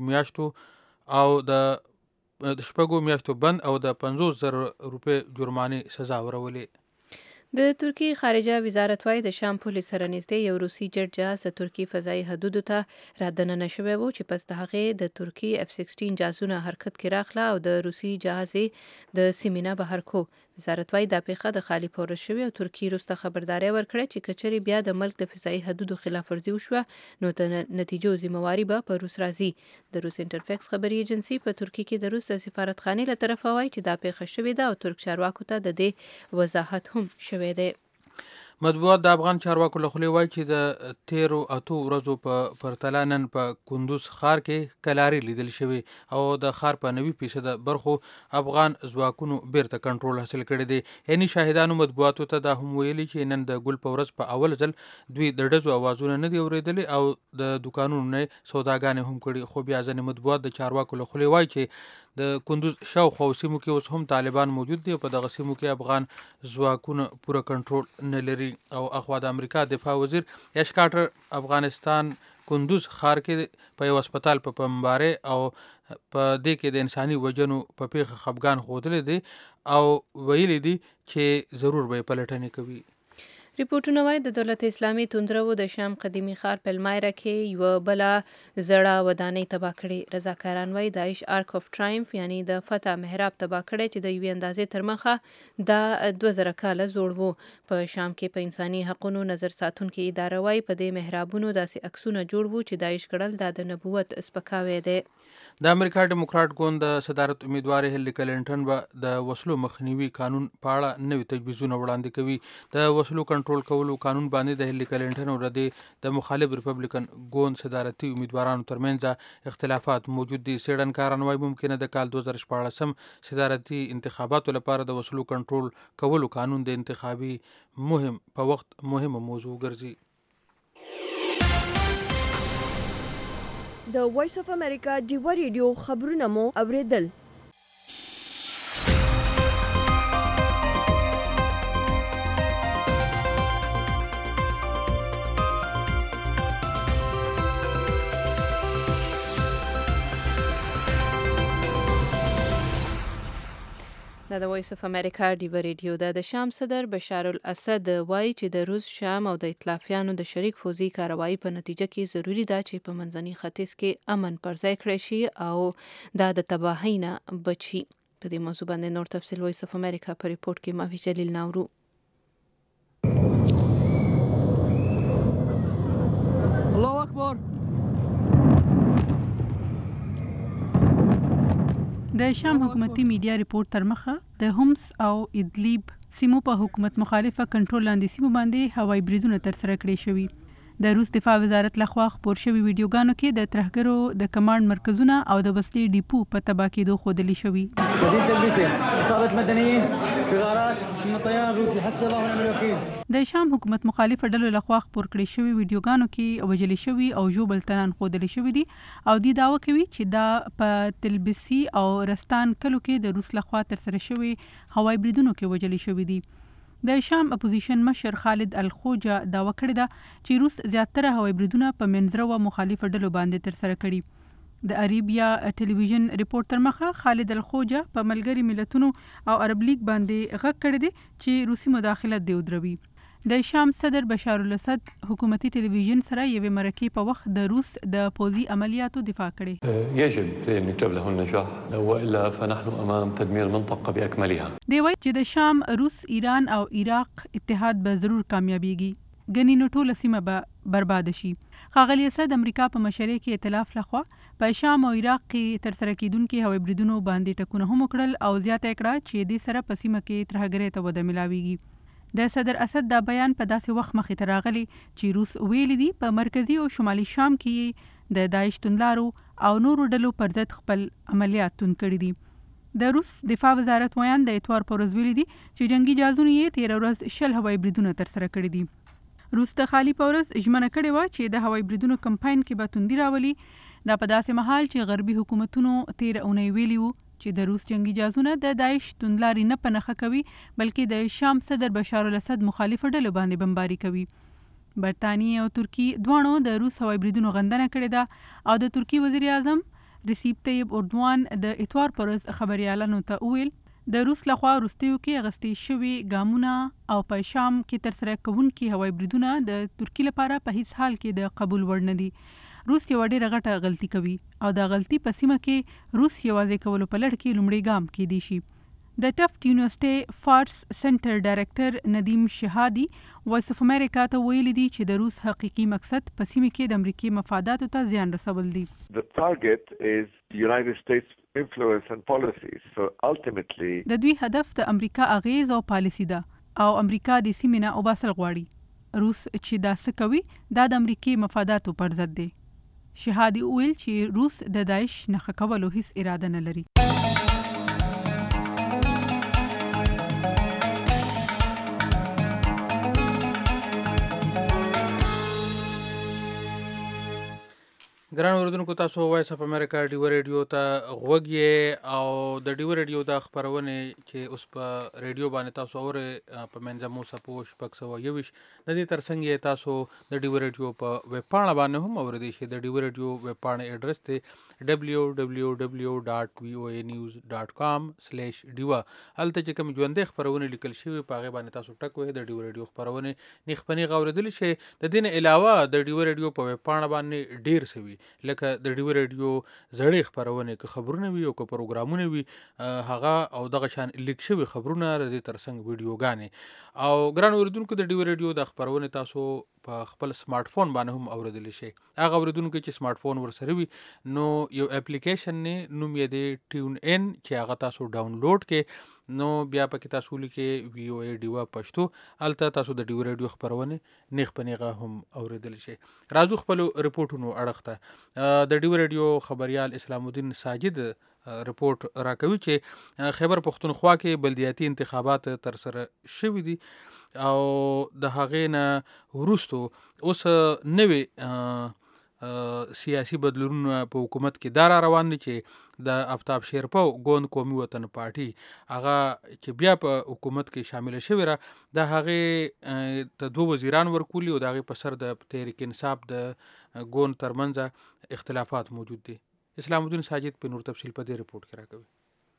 میاشتو بند او د 50,000 روپۍ جرمانې سزا ورولې. د ترکی خارجه وزارت وايي د شام پولې سره نږدې یو روسي جټ جهاز د ترکی فضایي حدودو ته رادننه شوی و چې پس د هغې د ترکی F-16 جهازونه حرکت کې راغله او د روسي جهاز د سیمې نه بهر کو. وزارت وايي دا پیښه د خالي پورش شوی او ترکی وروسته خبرداری ورکړه چې کچري بیا د ملک د فضایي حدودو خلاف ورزي وشوه نو د نتیجو ذمہواری به په روس راځي. د روس انټرفیکس خبري ایجنسی په ترکی کې د روس د سفارتخانې له طرفه وايي چې دا پیښه شوې ده او ترک چارواکو ته د دې وضاحت هم شوی دی. مطبوعات د افغان چارواکو له خولې وایي چې د 13 ورځو په پرتله نن په کندوز ښار کې کلاري لیدل شوی او د ښار په 90% برخو افغان ځواکونو بیرته کنټرول حاصل کړی دی. یعنی شاهدانو مطبوعاتو ته دا هم ویلي چې نن د ګل په ورځ په اول ځل دوی د ډزو اوازونه نه دی اورېدلي او د دکانونو نه سوداګانې هم کړي، خو بیا ځینې مطبوعات د چارواکو له خولې وایي چې د کندوز شاوخوا سیمو کې اوس هم طالبان موجود دي او په دغه سیمو کې افغان ځواکونه پوره کنټرول نه لري. او اخوا د امریکا دفاع وزیر یش کارټر افغانستان کندوز ښار کې په یو هسپتال په بمبارۍ او په دې کې د انساني وژنو په پیښه خفګان ښودلی دی او ویلي دي چې ضرور به یې پلټنې کوي. ریپورتونه وايي د دولت اسلامي توندرو د شام قدیمي ښار پلمایره کې یوه بله زړه ودانۍ تباه کړې. رضاکاران وايي داعش آرک آف ټرایمف یعنی د فتح محراب تباه کړی چې د یوې اندازې تر مخه دا 2000 کاله زوړ و. په شام کې په انساني حقونو نظر ساتونکي اداره وايي په دې محرابونو داسې عکسونه جوړ وو چې داعش کړل دا د نبوت سپکاوی دی. د امریکا ډیموکراټ ګوند د صدارت امیدوار هیلری کلینټن به د وسلو مخنیوي قانون په اړه نوي تجویزونه وړاندې کوي. د وسلو کنټرول کنټرول کولو قانون باندې د هیلری کلینټن او د مخالف ریپبلیکن ګوند صدارتي امیدوارانو ترمنځ اختلافات موجود دي. څېړنکاران وایي ممکنه د کال 2014 صدارتي انتخاباتو لپاره د وسلو کنټرول کولو قانون د انتخابي مهم په وخت مهمه موضوع ګرځي. د وایس اف امریکا ډیوه ریډیو خبرونه مو اوریدل. دا د وایس اف امریکا ډیوه ریډیو ده. د شام صدر بشار الاسد وایي چې د روس، شام او د ائتلافیانو د شریک فوزي کاروایی په نتیجه کې ضروری ده چې په منځني ختیځ کې امن پر ځای کړی شي او دا د تباهۍ نه بچي. په دې موضوع باندې نور تفصیل وایس اف امریکا په ریپورت کې مافي جلیل ناورو. الله اکبر. د شام حکومتي میډیا ریپورت تر مخه د هومس او ادلیب سیمو په حکومت مخالفه کنټرول لاندې سیمو باندې هوایي بریدونه ترسره کړي شوي. د روس دفاع وزارت لخوا خپور شوي ویډیوګانو کې د ترهګرو د کمانډ مرکزونه او د وسلې ډیپو په تباه کېدو ښودلې شوي. د شام حکومت مخالفه ډلو لخوا خپور کړي شوي ویډیوګانو کې وژلې شوي او ژوبل تنان ښودلې شوي دي او دوی دعوه کوي چې دا په تلبسی او رستان کلو کې د روس لخوا ترسره شوي هوایي بریدونو کې وژلې شوي دي. د شام اپوزیشن مشر خالد الخوجه دعوه کړې ده چې روس زیاتره هوایي بریدونه په منځره مخالفه ډلو باندې ترسره کړي. د عربیا ټلویزیون ریپورت تر مخه خالد الخوجه په ملګري ملتونو او عرب لیگ باندې غږ کړی دی چې روسي مداخلت دی ودروي. د شام صدر بشار الاسد حکومتي ټلویزیون سره یوې مرکې په وخت د روس د پوځي عملیاتو دفاع کړې. يجب ان نكتب له النجاح والا فنحن امام تدمير المنطقه باكملها. دی وایي چې د شام، روس، ایران او عراق اتحاد به ضرور کامیابیږي. ګنې نو ټوله سیمه به برباد شي. ښاغلي اسد امریکا په مشرۍ کې ائتلاف لخوا په شام او عراق کې ترسره کیدونکي هوایي بریدونو باندې ټکونه هم وکړل او زیاته کړه چې دې سره په سیمه کې ترهګرۍ ته وده ملاویږي. د صدر اسد دا بیان په داسې وخت مخې ته راغلی چې روس ویلي دي په مرکزی او شمالي شام کې د داعش توندلارو او نورو ډلو پر ضد خپل عملیات توند کړي دي. د روس دفاع وزارت ویان د اتوار پر ورځ ویلي دي چې جنگي جهازونو یې 13 ورځ 10 هوایي بریدونه ترسره کړي دي. روس د خالی پر ورځ ژمنه کړې و چې د هوایي بریدونو کمپاین کې به توندي راولي. دا په داسې مهال چې غربي حکومتونو 13 اونۍ ویلي وو چې د روس جنگي جهازونه د داعش توندلاري نه پنهخه کوي بلکې د شام صدر بشار الاسد مخالفه ډلو باندې بمباري کوي. برتانیې او ترکی دواړو د روس هوایي بریدونو غندنه کړې ده او د ترکی وزیر اعظم رسیب طیب اردوان د اتوار پر ورځ خبريالانو ته وویل د روس لخوا وروستیو کې اغستې شوي ګامونه او په شام کې ترسره کوونکي هوایي بریدونه د ترکی لپاره په هیڅ حال کې د قبول وړ نه دي. روس یو ډېره غټه غلطي کوي او دا غلطي په سیمه کې روس یوازې کولو په لړ کې لومړی ګام کېدی شي. د ټفت یونیورسيټي فارس سنټر ډایرکټر ندیم شهادي وایس اف امریکا ته ویلي دي چې د روس حقيقي مقصد په سیمه کې د امریکای مفاداتو ته زیان رسول دي. The target is the United States influence and policies. So ultimately د دوی هدف د امریکا اغیز او پالیسی ده او امریکا د سیمې نه وباسل غواړي. روس چې دا څه کوي دا د امریکای مفاداتو پر ضد دی. شهادي ویل چې روس د داعش نه کولو هیڅ اراده نه لري. ګران اوریدونکو تاسو وایس اف امریکا ډیو ریډیو ته غوږ یې او د ډیو ریډیو د خبرونه چې اوس په ریډیو باندې تاسو اوره په منځمو سپوش پکسو یوش د دې ترڅنګ تاسو د ډیو ریډیو په ویب پاڼه باندې هم اوریدئ شئ. د ډیو ریډیو ویب پاڼه ایډرس ته www.voanews.com/diva هلته چې کوم ژوندې خبرونه لیکل شوي په هغه باندې تاسو ټک وهئ. د ډیو ریډیو خبرونه نخپنی غوړېدل شي. د دین علاوه د ډیو ریډیو په ویب پاڼه باندې ډیر سوي لکه د ډیو ریډیو زړې خبرونه که خبرونه وي او که پروګرامونه وي هغه او دغه شان لیک شوي خبرونه د ترڅنګ ویډیوګانې او ګران اوریدونکو د ډیو ریډیو د خبرونه تاسو په خپل سمارټ فون باندې هم اوریدلی شئ. هغه اوریدونکو چې سمارټ فون ورسره وي نو یو اپلیکیشن نه نوم یې دی ټیون ان چې هغه تاسو ډاونلوډ کې نو بیا پکې تاسو لیکي وی او ای ډیوا پښتو الته تاسو د ډیو ریډیو خبرونه نیغ پنیغه هم اوریدل شي. راځو خپل رپورټونو اړخته. د ډیو ریډیو خبريال اسلام الدین ساجد رپورټ راکوي چې خیبر پختونخوا کې بلدیاتي انتخابات تر سره شوي دي او د هغې نه وروستو اوس نوې سیاسي بدلونونه په حکومت کې دا روان دي چې د آفتاب شیرپو ګوند قومي وطن پارټي هغه چې بیا په حکومت کې شامل شوی را د هغې ته 2 وزیران ورکولي او د هغې په سر د تحریک انصاف د ګوند ترمنځ اختلافات موجود دي. اسلام الدین ساجد په نور تفصیل په دې رپورټ کې راکوي.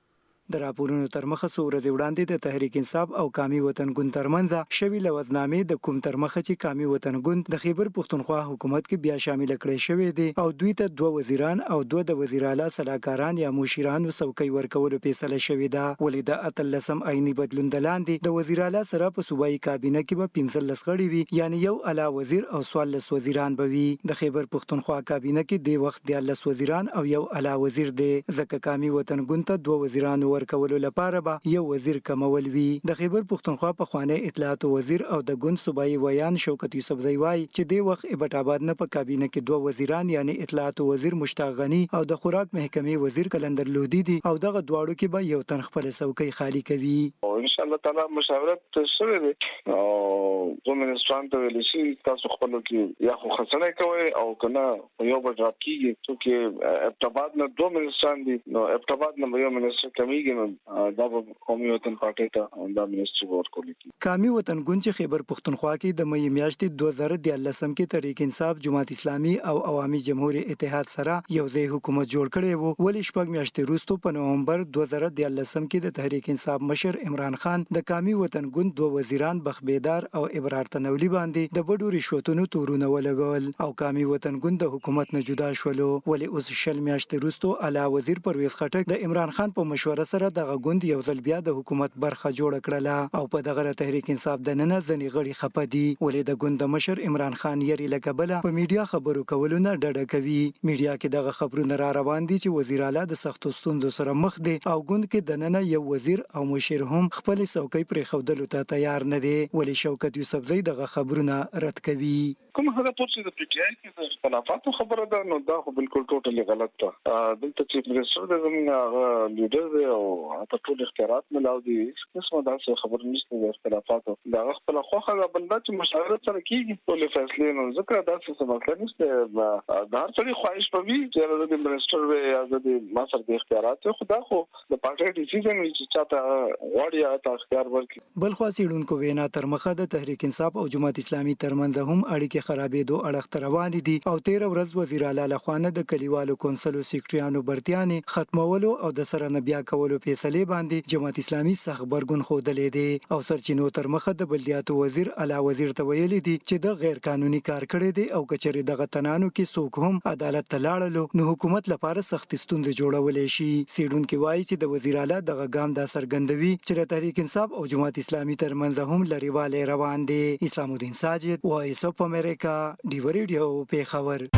د راپورونو تر مخه څو ورځې وړاندې د تحریک انصاف او قومي وطن ګوند ترمنځ شوی لوزنامې د کوم تر مخه چې قومي وطن ګوند د خیبر پختونخوا حکومت کې بیا شامل کړي شوی دي او دوی ته 2 وزیران او 2 د وزیر اعلی صلاحکاران یا مشیرانو څوکۍ ورکولو فیصله شوې ده. ولې د اتلسم عیني بدلون د لاندې د وزیر اعلی سره په صوبایي کابینه کې به 15 غړي وي یعنی یو اعلی وزیر او 14 وزیران به وي. د خیبر پختونخوا کابینه کې د وخت 13 وزیران او یو اعلی وزیر دی. ځکه قومي وطن ګوند ته 2 وزیران ورکولو لپاره یو وزیر کمول وی. د خیبر پختونخوا په خوانی اطلاعات وزیر او د ګوند صوبایي ویان شوکت یوسف زئی وای چې د وخت ایبټ آباد نه په کابینه کې 2 وزیران یعنی اطلاعات وزیر مشتاق غنی او د خوراک محکمې وزیر کلندر لودی دي او دغه دواړو کې به یو تن خپل څوکۍ خالی کوي. ان شاء الله تعالی مشاورت شوه دي او زموږ منسټران ته ویل شي تاسو خپل کې یا خو خسنه کوي او کنه یو به ډراپ کیږي چې ایبټ آباد نه 2 منسټران دي نو ایبټ آباد نه یو منسټر کمیږي نو دا قومي وطن پارټي ته دا منسټر ورکول کی. قومي وطن ګوند چې خیبر پختونخوا کې د مې میاشتې 2013 کې تحریک انصاف جماعت اسلامي او عوامي جمهوریت اتحاد سره یو ځای حکومت جوړ کړی وو. ولې شپږ میاشتې وروسته په نومبر 2013 کې د تحریک انصاف مشر عمران خان د قومي وطن ګوند 2 وزیران بخبیدار او ابرار تنولی باندې د بډو رشوتونو تورونه ولګول او قومي وطن ګوند د حکومت نه جدا شولو. ولې اوس شل میاشتې وروسته اعلی وزیر پرویز خټک د عمران خان په مشوره سره د ګوند یو ځل بیا د حکومت برخه جوړ کړله او په دغه تحریک انصاف د نن ځنی غړي خپه دي. ولې د ګوند مشر عمران خان یری لکبله په میډیا خبرو کولو نه ډډه کوي. میډیا کې دغه خبرونه را روان دي چې وزیر اعلی د سختو ستوندو سره مخ دي او ګوند کې د نن یو وزیر او مشیر هم خپل څوکۍ پرې خودلو ته تیار نه دي. ولې شوکت یوسف زئی دغه خبرونه رد کوي. کوم هغه چې د پی ټی آی کې د اختلافاتو خبره ده نو دا خو بالکل ټوټلی غلط ده. دلته چې منسټر د زموږ لیډر دی او په ټول اختیارات ملاو دي قسمه داسې خبره نشته د اختلافاتو دا خپل خوخه د بلدا چې مشاورت سره کیږي ټول فیصله نو ځکه داسې څه مطلب نشته. د هر څړي خواهش پوي چې د منسټر وي یا د ماسر د اختیارات خدا خو د پارټي ډیسیژن چې چاته وړیا ته اختیار ورکړي. بل خو سیډونکو وینا تر مخه د تحریک انصاف او جماعت اسلامي ترمنځ هم اړیکې خرابېدو اړخ روان دي او 13 ورځ وزیر اعلی لخوانه د کلیوالو کونسل او سیکریټریانو برتیانې ختمولو او د سره نه بیا کولو فیصله باندې جماعت اسلامي سخت برګون خودلې دي او سرچینو تر مخه د بلدیاتو وزیر اعلی وزیر ته ویلي دي چې د غیر قانوني کار کړي دي او کچري دغه تنانو کې څوک هم عدالت ته لاړلو نو حکومت لپاره سخت ستوندې جوړولې شي. سیډونکو وایي چې د وزیر اعلی دغه ګام د سرګندوي چې د تحریک انصاف او جماعت اسلامي ترمنځ هم لريواله روان دي. اسلام الدین ساجد وایس اف امریکا ډیو ریډیو پیښور.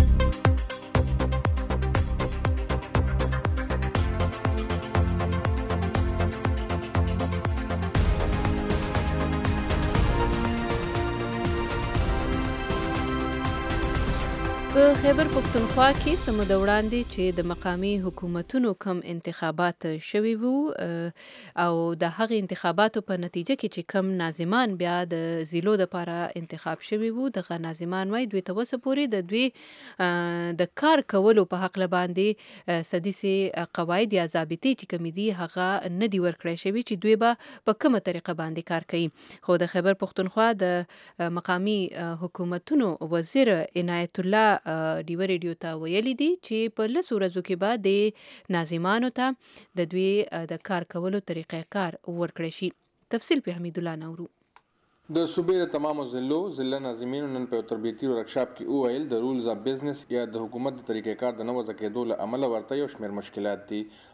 په خیبر پختونخوا کې سمود وړاندې چې د مقامی حکومتونو کم انتخابات شوي وو او د هغه انتخاباتو په نتیجه کې چې کم ناظمان بیا د ضلعو لپاره انتخاب شوي وو دغه ناظمان وای دوی ته وسه پورې د دوی د کار کولو په حق باندې سديسي قواعد یا ضابطې چې کوم دي هغه نه دی ورکړی شوی چې دوی به په کومه طریقه باندې کار کوي. خو د خیبر پختونخوا د مقامی حکومتونو وزیر عنایت الله ډیو ریډیو ته ویلي دي چې په لسو ورځو کې به د ناظمانو ته د دوی د کار کولو طریقې کار ورکړی شي. تفصیل په حمید الله نورو. د صوبې د تمامو ضلع ناظمینو نن په تربیتي ورکشاپ کې وویل د رولز اف بزنس یا د حکومت د طریقې کار د نه وضع کېدو له امله ورته یو شمېر مشکلات دي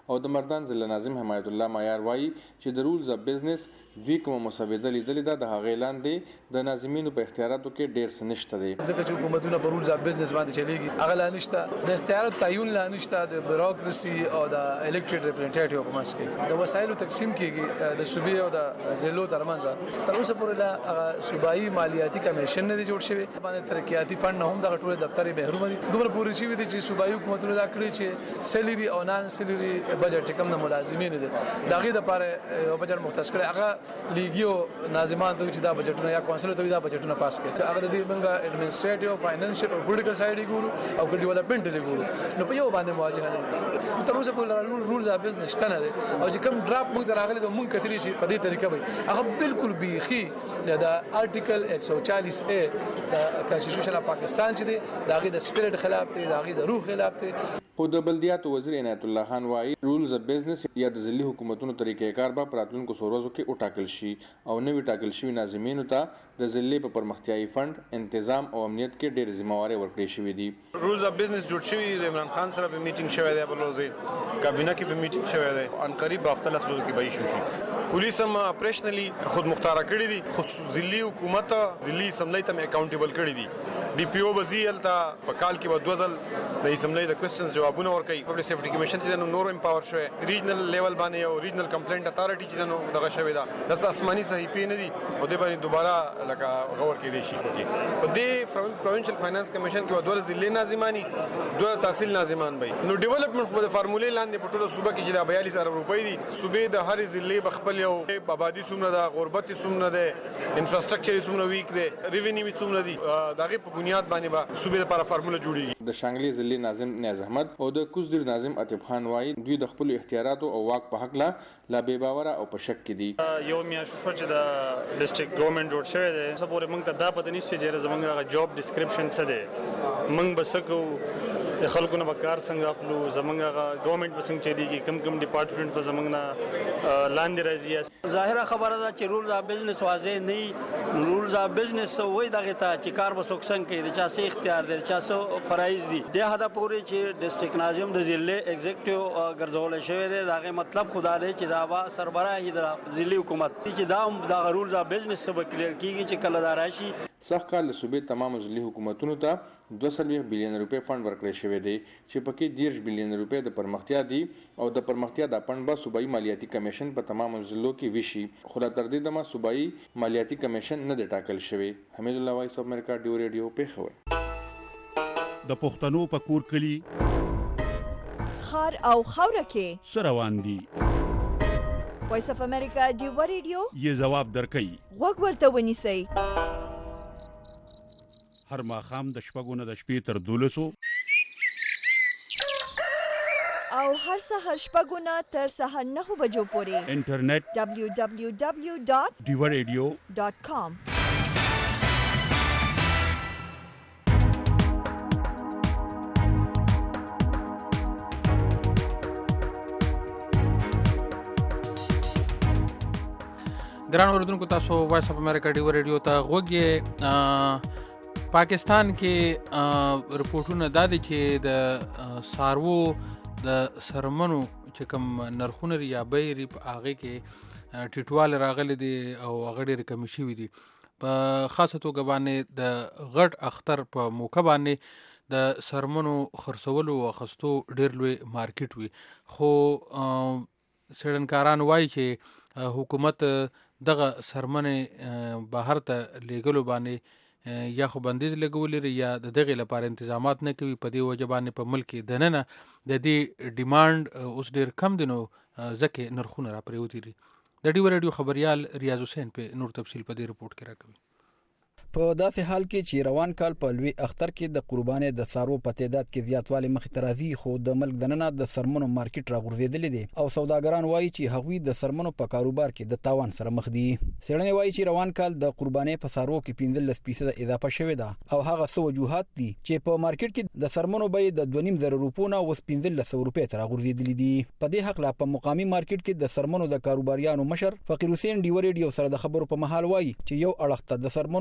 او د مردان ضلع ناظم حمایت الله معیار وایي چې د رولز اف بزنس دوی کوم مسوده لیدلې ده د هغې لاندې د ناظمینو په اختیاراتو کې ډېر څه نشته دی ځکه چې حکومتونه په رولز اف بزنس باندې چلیږي هغه لا نشته د اختیاراتو تعین لا نشته د بیوروکراسي او د الیکټډ ریپرزنټیټیو په منځ کې د وسایلو تقسیم کیږي د صوبې او د ضلعو ترمنځ تر اوسه پورې لا هغه صوبایي مالیاتي کمیشن نه دی جوړ شوی باندې ترقیاتي فند نه هم د ټول دفتر محروم دي دومره پورې شوی دي چې صوبایي حکومتونه دا کړی چې سیلری او نان سیلری بجټ کم نه ملازمین دي دا غي د پاره یو بجټ مختص کړي هغه لیګیو ناظمان ته چې دا بجټونه یا کونسل ته دا بجټونه پاس کړي هغه د دې منګه ایڈمنسټریټیو فاینانشل او پولیټیکل سایډ یې ګورو او ډیولپمنٹ یې ګورو نو په یو باندې مواجهه نه تر اوسه په رول د بزنس شته نه دي او چې کوم ډراپ موږ دراغلي د مونږ کتلی شي په دې طریقه وي هغه بالکل بیخي د آرټیکل 140 اے د کانسټیټیوشن اف پاکستان چې دی دا غي د سپیریټ خلاف دی دا غي د روح خلاف دی خو د بلدیاتو وزیر عنایت الله خان وایي رولز اف بزنس یا د ځلي حکومتونو طریقې کار به پراتلونکو سورزو کې وټاکل شي او نوی ټاکل شوی ناظمینو ته د ځلي په پرمختیايي فند تنظیم او امنیت کې ډېر ذمہواري ورکړې شوې دي رولز اف بزنس جوړ شوی د عمران خان سره په میټینګ شوی دی بلوزي کابینه کې په میټینګ شوی دی ان قریب هفته لاسو کې به شي پولیس هم اپریشنلی خود مختار کړی دي خو ځلي حکومت ځلي سملای ته اکاونټیبل کړی دي ډي پی او وزیل ته په کال کې به دوزل د اسمبلی د کوېسچنز جوابونه ورکوي پبلک سیفټي کمیشن چې نور امپاور شوی ریجنل لیول باندې یو ریجنل کمپلینټ اتارټي چې نو دغه شوی دا د آسماني صحیفې نه دي او د باندې دوباره لکه غور کې دي شي په دې پروینشل فاینانس کمیشن کې دوه ضلع ناظمانی دوه تحصیل ناظمان وي نو ډیولپمنٹ خو د فارمولې لاندې په ټوله صوبه کې چې د 42 روپۍ دي صوبې د هر ضلع بخپل یو آبادی څومره ده غربت څومره ده انفراستراکچر څومره ویک ده ریونیو څومره دي دغه په بنیاد باندې به صوبې لپاره فارموله جوړیږي د شانګلي ضلع ناظم نیاز احمد او د کوزدیر ناظم عتیب خان وایي دوی د خپل اختیاراتو او واک په حق لا بے باوره او په شک کې دي یو میاشت شو چې د ډیسټریکټ ګورنمنت جوړ شوی دی څه پورې موږ ته دا پته نشته چې زموږ جاب ډیسکرپشن څه دی موږ به څه کوو د خلکو نه به کار څنګه اخلو زموږ ګورنمنت به څنګه چلیږي کم کم ډپارټمنټ به زموږ نه لاندې راځي ظاهره خبره ده چې رولز اف بزنس واضح نه رولز اف بزنس وای دغه ته چې کار به څوک څنګه کوي د چا څه اختیار دی چا څه فرایض دي د هدا پورې چې ډیسټریکټ ناظم د ضلع ایگزیکټیو ګرځول شوی دی دغه مطلب خدا دی چې دا با سربراهي د ضلع حکومت چې دا د رولز اف بزنس سبا کلیر کیږي چې کله دا راشي سخت کال د صوبې تمام ضلعي حکومتونو ته 200 بلین روپے فند ورکړی شوی دی چې پکې 10 بلین روپے د پرمختیا دي او د پرمختیا د فند به صوبایي مالیاتي کمیشن په تمام ضلعو کې وشي خو تر دې دمه صوبایي مالیاتي کمیشن نه دی ټاکل شوی حمید الله وایس اف امریکا ډیو ریډیو پیښور د پښتنو په کور کلی خار او خوره کې سروان دي وایس اف امریکا ډیو ریډیو یې جواب درکړي وګ ورته ونیسئ هر ماښام د شپږو نه د شپې تر 12 او هر سهار شپږو نه تر سهار 9 بجو پورې انټرنیټ www.diwaradio.com ګران اوردونکو تاسو وایس اف امریکا ډیو ریډیو ته غوږی پاکستان کې رپورټونه دا دي چې د سارو د سرمنو چې کوم نرخونه یا بیري په هغه کې ټیټوال راغلي دي او هغه ډېر کم شوي دي په خاصه توګه باندې د غټ اختر په موقع باندې د سرمنو خرڅولو او اخیستو ډېر لوی مارکیټ وي خو څېړنکاران وایي چې حکومت دغه سرمنې بهر ته لیږلو باندې یا خو بندیز لګولې لري یا د دغې لپاره انتظامات نه کوي په دې وجه باندې په ملک کې دننه د دې ډیمانډ اوس ډېر کم دی نو ځکه نرخونه راپرېوتي دي د ډیو ریډیو خبریال ریاض حسین په نور تفصیل په دې رپورټ کې راکوي په داسې حال کې چې روان کال په لوی اختر کې د قربانۍ د سارو په تعداد کې زیاتوالی مخې ته راځي خو د ملک دننه د سرمنو مارکیټ راغورځېدلی دی او سوداګران وایي چې هغوی د سرمنو په کاروبار کې د تاوان سره مخ دي څېړنې وایي چې روان کال د قربانۍ په سارو کې 15% اضافه شوې ده او هغه څه وجوهات دي چې په مارکیټ کې د سرمنو بیې د 2.5 روپو نه اوس 1500 روپۍ ته راغورځېدلي دي په دې هکله په مقامي مارکیټ کې د سرمنو د کاروباریانو مشر فقیر حسین ډیو ریډیو سره د خبرو په مهال وایي چې یو اړخ ته د سرمنو بهر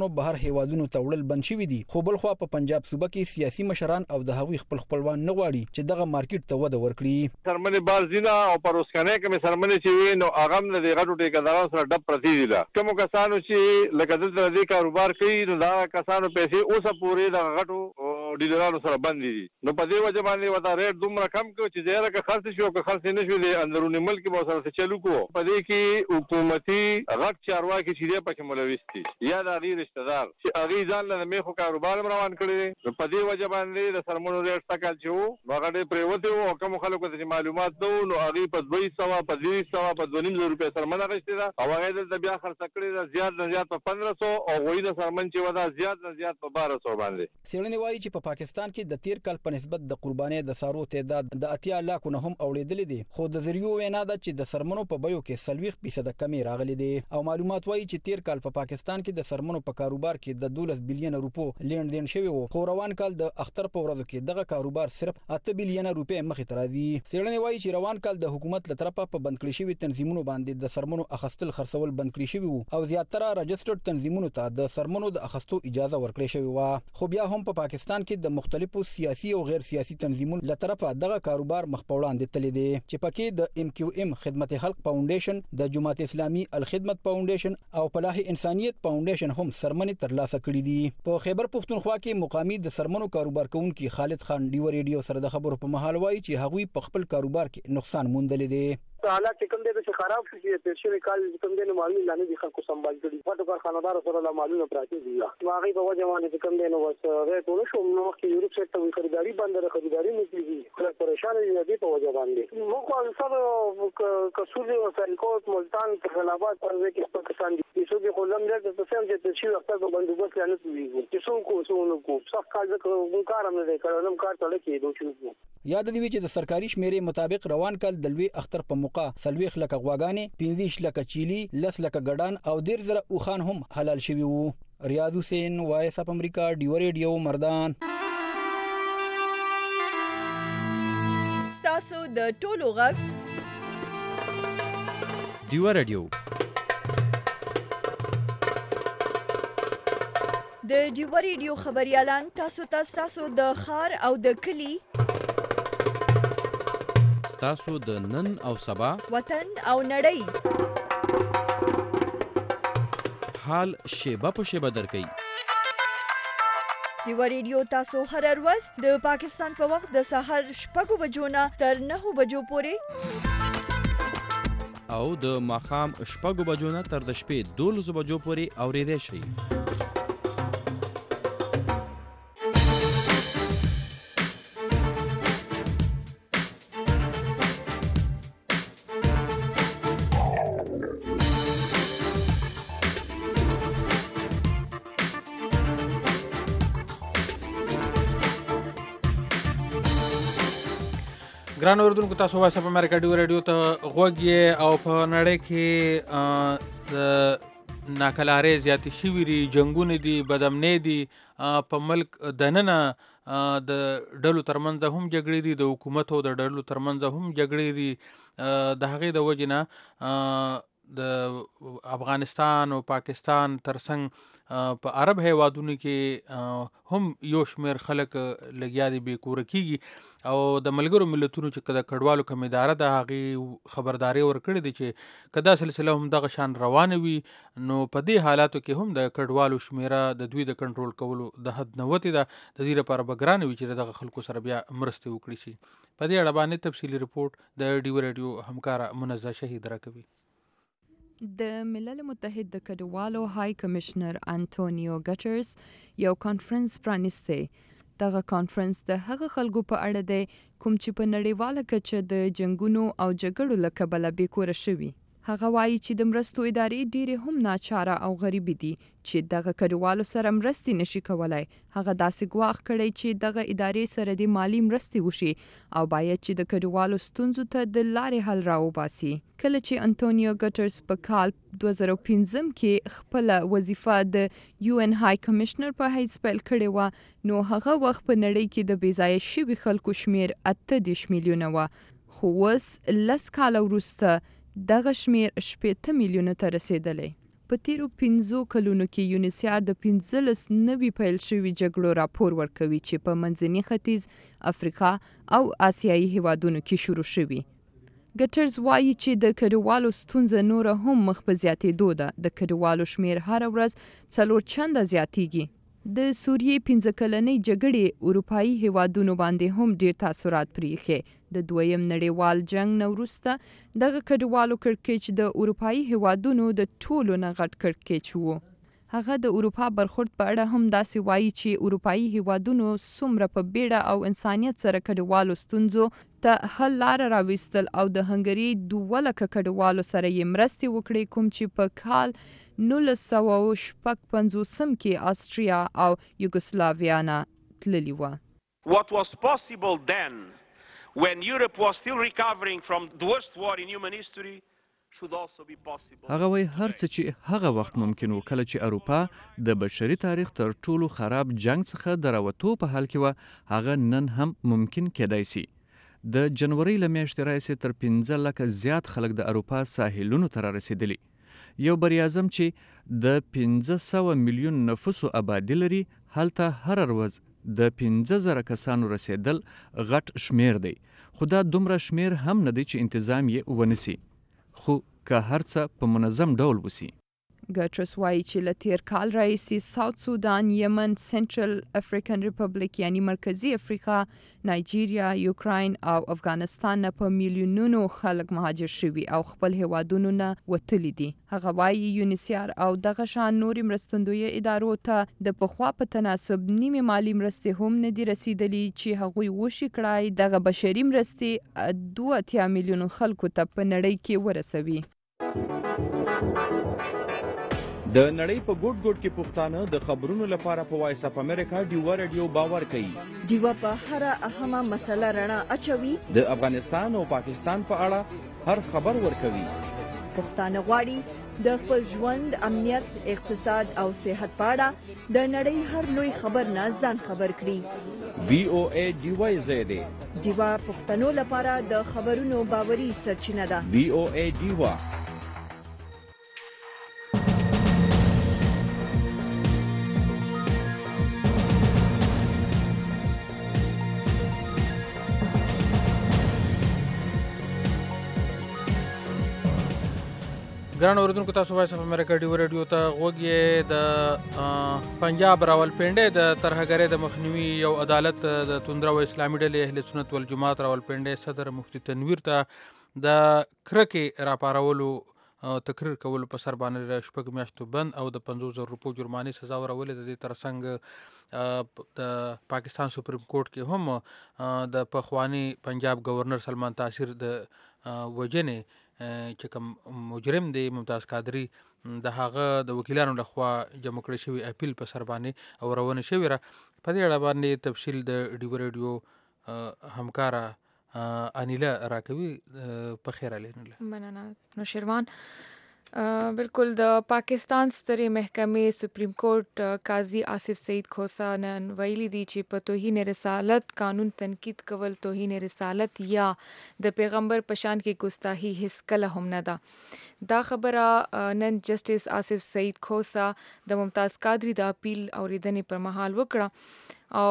هیوادونو ته وړل بند شوي دي. خو بل خوا په پنجاب صوبه کې سیاسي مشران او د هغوی خپلوان نه غواړي چې دغه مارکیټ ته وده ورکړي. سرمنې بازینا او پروسکنه کې سرمنې چې وي نو هغه هم د غټو ټیکدارانو سره ډب پرتی دي. کوم کسانو چې لکه د دې کاروبار کوي نو دا کسانو پیسې اوسه پورې د غټو ډیلرانو سره باندې دي. نو په دې وجه باندې ودا ریټ دومره کم کو چې ځای راکه خرڅ شو که خرڅ نه شو د اندرونی ملک به سره چلو کو. په دې کې حکومتي غټ چارواکي چې دی پکې ملوث دي یا د غیر رشتہ دار چې هغه ځان له میخو کاروبار روان کړي. نو په دې وجه باندې د سرمنو ریټ تکل شو هغه ډېر پریوته او کوم خلکو ته معلومات نو هغه په 200 په 200 په 2.5 روپیا سرمنه غشتي دا او هغه د بیا خرڅ کړي دا زیات نه زیات په 1500 او وې د سرمن چې ودا زیات نه زیات په 1200 باندې. څېړنې وایي چې په پاکستان کې د تیر کال په نسبت د قربانۍ د سارو تعداد د 80 لاکو نه هم اوریدلې دي. خو د ذریعو وینا ده چې د سرمنو په بیو کې 40% کمی راغلي دي او معلومات وایي چې تیر کال په پاکستان کې د سرمنو په کاروبار کې د 12 بلین روپو لین دین شوی وو. خو روان کال د اختر په ورځو کې دغه کاروبار صرف 8 بلین روپے مخې ته راځي. څېړنې وایي چې روان کال د حکومت له طرفه په بند کړی شوی تنظیمونو باندې د سرمنو اخستل خرڅول بند کړی شوی وو او زیاتره رجسټرډ تنظیمونو ته د سرمنو د اخستو اجازه ورکړې شوی و. خو بیا هم په پاکستان کې د مختلفو سیاسي او غیر سیاسي تنظیمونو له طرفه دغه کاروبار مخ په وړاندې تللی دی چې پکې د MQM خدمت خلق فاونډیشن، د جماعت اسلامي الخدمت فاونډیشن او فلاح انسانیت فاونډیشن هم سرمنې ترلاسه کړې دي. په خیبر پښتونخوا کې مقامي د سرمنو کاروبار کوونکي خالد خان ډیو ریډیو سره د خبرو په مهال وایي چې هغوی په خپل کاروبار کې نقصان موندلی دی. حالات چې کوم دي چې خراب شي چې تیر شوی کال کوم دي نو معلومه نه دي خلکو سمبال کړي په کارخانه‌دار سره لا معلومه پراته دي. واغې په وجه باندې کوم دي نو وس ریټ ونشو نو کې یورپ سره ته خریداري بند خریداري نه کیږي. خلک پریشان دي په وجه باندې. موږ خو سره کسور او سالکوت ملتان خلافات پر ځکه پاکستان دي چې خو لم درته څه چې تیر شوی وخت په بندوبست نه کیږي. چې څو کو صح کال ځکه کار هم نه کوي نو کار ته لکه دوی. یاد دی چې د سرکاري شمیرې مطابق روان کال د لوی اختر په موقع 40 لکه غواګانې، 15 لکه چيلي، 10 لکه ګډان او 10 زره اوخان هم حلال شوي وو. ریاض حسین، وایس اپ امریکا، ډیو ریډیو، مردان. ستاسو د ټولو غږ ډیو ریډیو. د ډیو ریډیو خبريالان تاسو د خار او د کلی تاسو د نن او سبا وطن او نړۍ حال شیبه په شیبه درکې. ډیو ریډیو تاسو هر ورځ د پاکستان په وخت د سحر 6 بجو نه تر 9 بجو پورې او د ماښام 6 بجو نه تر د شپې 12 بجو پورې اوریدئ شئ. ګران اوردونکو تاسو وایس اپ امریکا ډیو ریډیو ته غوږی او په نړۍ کې د ناکلارې زیاتې شوي دي، جنګونه دي، بدامنۍ دي، په ملک دننه د ډلو ترمنځ هم جګړې دي، د حکومت او د ډلو ترمنځ هم جګړې دي. د هغې د وجې نه د افغانستان او پاکستان ترڅنګ په عرب هیوادونو کې هم یو شمېر خلک لګیا دي بې کوره کېږي او د ملګرو ملتونو چې د کډوالو کوم اداره ده هغې خبرداری ورکړې ده چې که دا سلسله هم دغه شان روانه وي نو په دې حالاتو کې هم د کډوالو شمېره د دوی د کنټرول کولو د حد نه وتې ده. د دې لپاره به ګرانه وي چې دغه خلکو سره بیا مرستې وکړي شي. په دې اړه باندې تفصیلي رپورټ د ډیو ریډیو همکاره منزه شهید راکوي. د ملل متحد د کډوالو های کمشنر انټونیو ګټرز یو کانفرنس پرانیستی. دغه کانفرنس د هغه خلکو په اړه دی کوم چې په نړیواله کچه د جنګونو او جګړو له کبله بېکوره شوي. هغه وایي چې د مرستو ادارې ډېرې هم ناچاره او غریبې دي چې دغه کډوالو سره مرستې نشي کولای. هغه داسې ګواښ کړی چې دغه ادارې سره د مالی مرستې وشي او باید چې د کډوالو ستونزو ته د لارې حل راوباسي. کله چې انټونیو ګټرز په کال 2015 کې خپله وظیفه د UN های کمشنر په حیث پیل کړې وه نو هغه وخت په نړۍ کې د بېځایه شوي خلکو شمیر 18 میلیونه وه، خو اوس 10 کاله وروسته دغه شمیر 8 میلیونه ته رسیدلی. په تیرو 15 کلونو کې یونیسیار د 15 نوي پیل شوي جګړو راپور ورکوي چې په منځني ختیځ، افریقا او آسیایي هیوادونو کې شروع شوي. ګټرز وایي چې د کډوالو ستونزه نوره هم مخ په زیاتېدو ده. د کډوالو شمیر هره ورځ 4 چنده زیاتېږي. د سوریې 15 کلنۍ جګړې اروپایي هیوادونو باندې هم ډیر تاثیرات پرېښي. د دویم نړیوال جنگ نه وروسته دغه کډوالو کړکېچ د اروپایي هیوادونو د ټولو نه غټ کړکېچ و. هغه د اروپا برخورد په اړه هم داسې وایي چې اروپایي هیوادونو څومره په بیړه او انسانیت سره کډوالو ستونزو ته حل لاره راویستل او د هنګري 2 کډوالو سره یې مرستې وکړې کوم چې په کال 1956 کې آسټریا او یوګوسلاویا نه تللي وه. What was possible then, when Europe was still recovering from the worst war in human history, should also be possible. هغه وایي هر څه چې هغه وخت ممکن و کله چې اروپا د بشري تاریخ تر ټولو خراب جنگ څخه د راوتو په حال کې وه، هغه نن هم ممکن کېدای سي. د جنوري له میاشتې راهیسې تر 15 لکه زیات خلک د اروپا ساحلونو ته رارسېدلي. یو بریاعظم چې د 500 میلیون نفوسو آبادي لري، هلته هره ورځ د 15,000 کسانو رسېدل غټ شمیر دی. خو دا دومره شمیر هم نه دی چې انتظام یې ونیسي، خو که هر څه په منظم ډول وسی. ګټرس وایي چې له تیر کال راهیسې ساوت سودان، یمن، سنټرل افریقن ریپبلیک یعنی مرکزی افریقا، نایجیریا، یوکراین او افغانستان نه په میلیونونو خلک مهاجر شوي او خپل هیوادونو نه وتلي دي. هغه وایي یونیسیار او دغه شان نورې مرستندویه ادارو ته د پخوا په تناسب نیمې مالی مرستې هم نه دي رسیدلي چې هغوی وشي کړای دغه بشري مرستې 2 میلیون خلکو ته په نړۍ کې ورسوي. د نړۍ په ګوټ ګوټ کې پښتانه د خبرونو لپاره په وایس اف امریکا ډیوا رادیو باور کوي. ډیوا په هر اهمه مسله رڼا اچوي. د افغانستان او پاکستان په اړه هر خبر ورکوي. پښتانه غواړي د خپل ژوند، امنیت، اقتصاد او صحت په اړه د نړۍ هر لوی خبر نه ځان خبر کړي. VOA ډیوا زیاده. ډیوا پښتنو لپاره د خبرونو باوري سرچینه ده. VOA ډیوا. ګران اوریدونکو، تاسو وایس اف امریکا ډیوا رادیو ته غوږ یې. د پنجاب راولپنډۍ د ترهګرۍ د مخنیوي یو عدالت د توندره و اسلامي ډلې اهل سنت والجماعت راولپنډۍ صدر مفتي تنویر ته د کرکې راپارولو تقریر کولو په سر باندې 6 میاشتو بند او د 50,000 روپو جرمانې سزا ورولې. د دې ترڅنګ د پاکستان سپریم کورټ کې هم د پخوانی پنجاب گورنر سلمان تاثیر د وجنې چې کوم مجرم دی ممتاز قادری د هغه د وکیلانو لخوا جمع کړی شوی اپیل په سر باندې اورونه شوی را. په دې اړه باندې تفصیل د ډیوا رادیو همکاره انیلا راکوي. په خیر علینله. مننه نوشیروان. بالکل د پاکستان سترې محکمې سپریم کورټ قاضي آصف سعید خوسا نن ویلي دي چې په توهین رسالت قانون تنقید کول توهین رسالت یا د پیغمبر پشان کې ګستاخی هیڅ کله هم نه ده. دا خبره نن جسټس آصف سعید خوسا د ممتاز قادری د اپیل اوریدنې پر مهال وکړه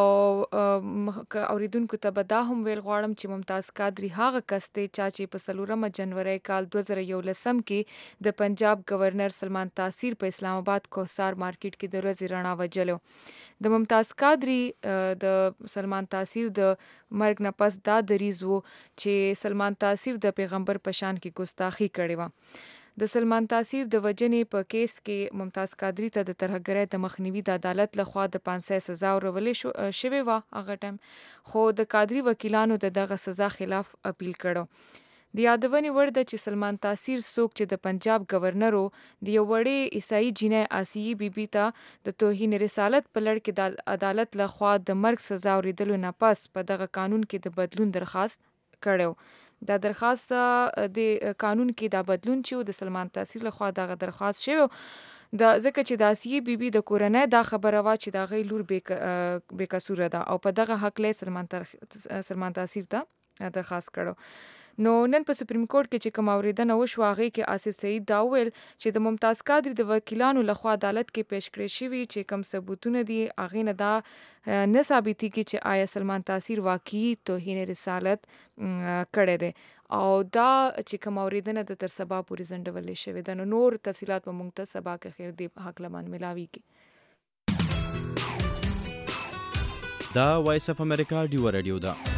او اوریدونکو ته به دا هم ویل غواړم چې ممتاز قادری هغه کس دی چې په 4 جنوري کال 2011 کې د پنجاب گورنر سلمان تاثیر په اسلام آباد کوثر مارکیټ کې د ورځې رڼا وجلو. د ممتاز قادری د سلمان تاثیر د مرګ نه پس دا دریځ وو چې سلمان تاثیر د پیغمبر پشان کې ګستاخی کړې و. د سلمان تاثیر د وجنې په کیس کې ممتاز قادری ته د ترهګرۍ د مخنیوي د عدالت لخوا د 500 سزا ورولې شوې وه هغه ټایم، خو د قادری وکیلانو د دغه سزا خلاف اپیل کړو. د یادونې وړ ده چې سلمان تاثیر څوک چې د پنجاب گورنر د یو وړې عیسائی جنۍ آسیه بیبي ته د توهین رسالت په لړ کې د عدالت لخوا د مرګ سزا اوریدلو نه پس په دغه قانون کې د بدلون درخواست کړو. دا درخواست د قانون کې دا بدلون چې د سلمان تاثیر لخوا دغه درخواست شوی د ځکه چې د آسیه بیبي د کورنۍ دا خبره وا چې دا غي لور بے قصور ده او په دغه حق له سلمان تاثیر ته درخواست کړو. نو نن په سپریم کورټ کې چې کوم اوریدنه وشوه هغې کې آصف سعید دا وویل چې د ممتاز قادری د وکیلانو لخوا عدالت کې پیش کړی شوي چې کوم ثبوتونه دي هغې نه دا نه ثابتېږي چې آیا سلمان تاثیر واقعي توهین رسالت کړی دی او دا چې کوم اوریدنه د تر سبا پورې ځنډولې شوې ده. نو نور تفصیلات به موږ ته سبا کې خیر دی حق لمان ملاویږي. دا وایس اف امریکا ډیو رادیو ده.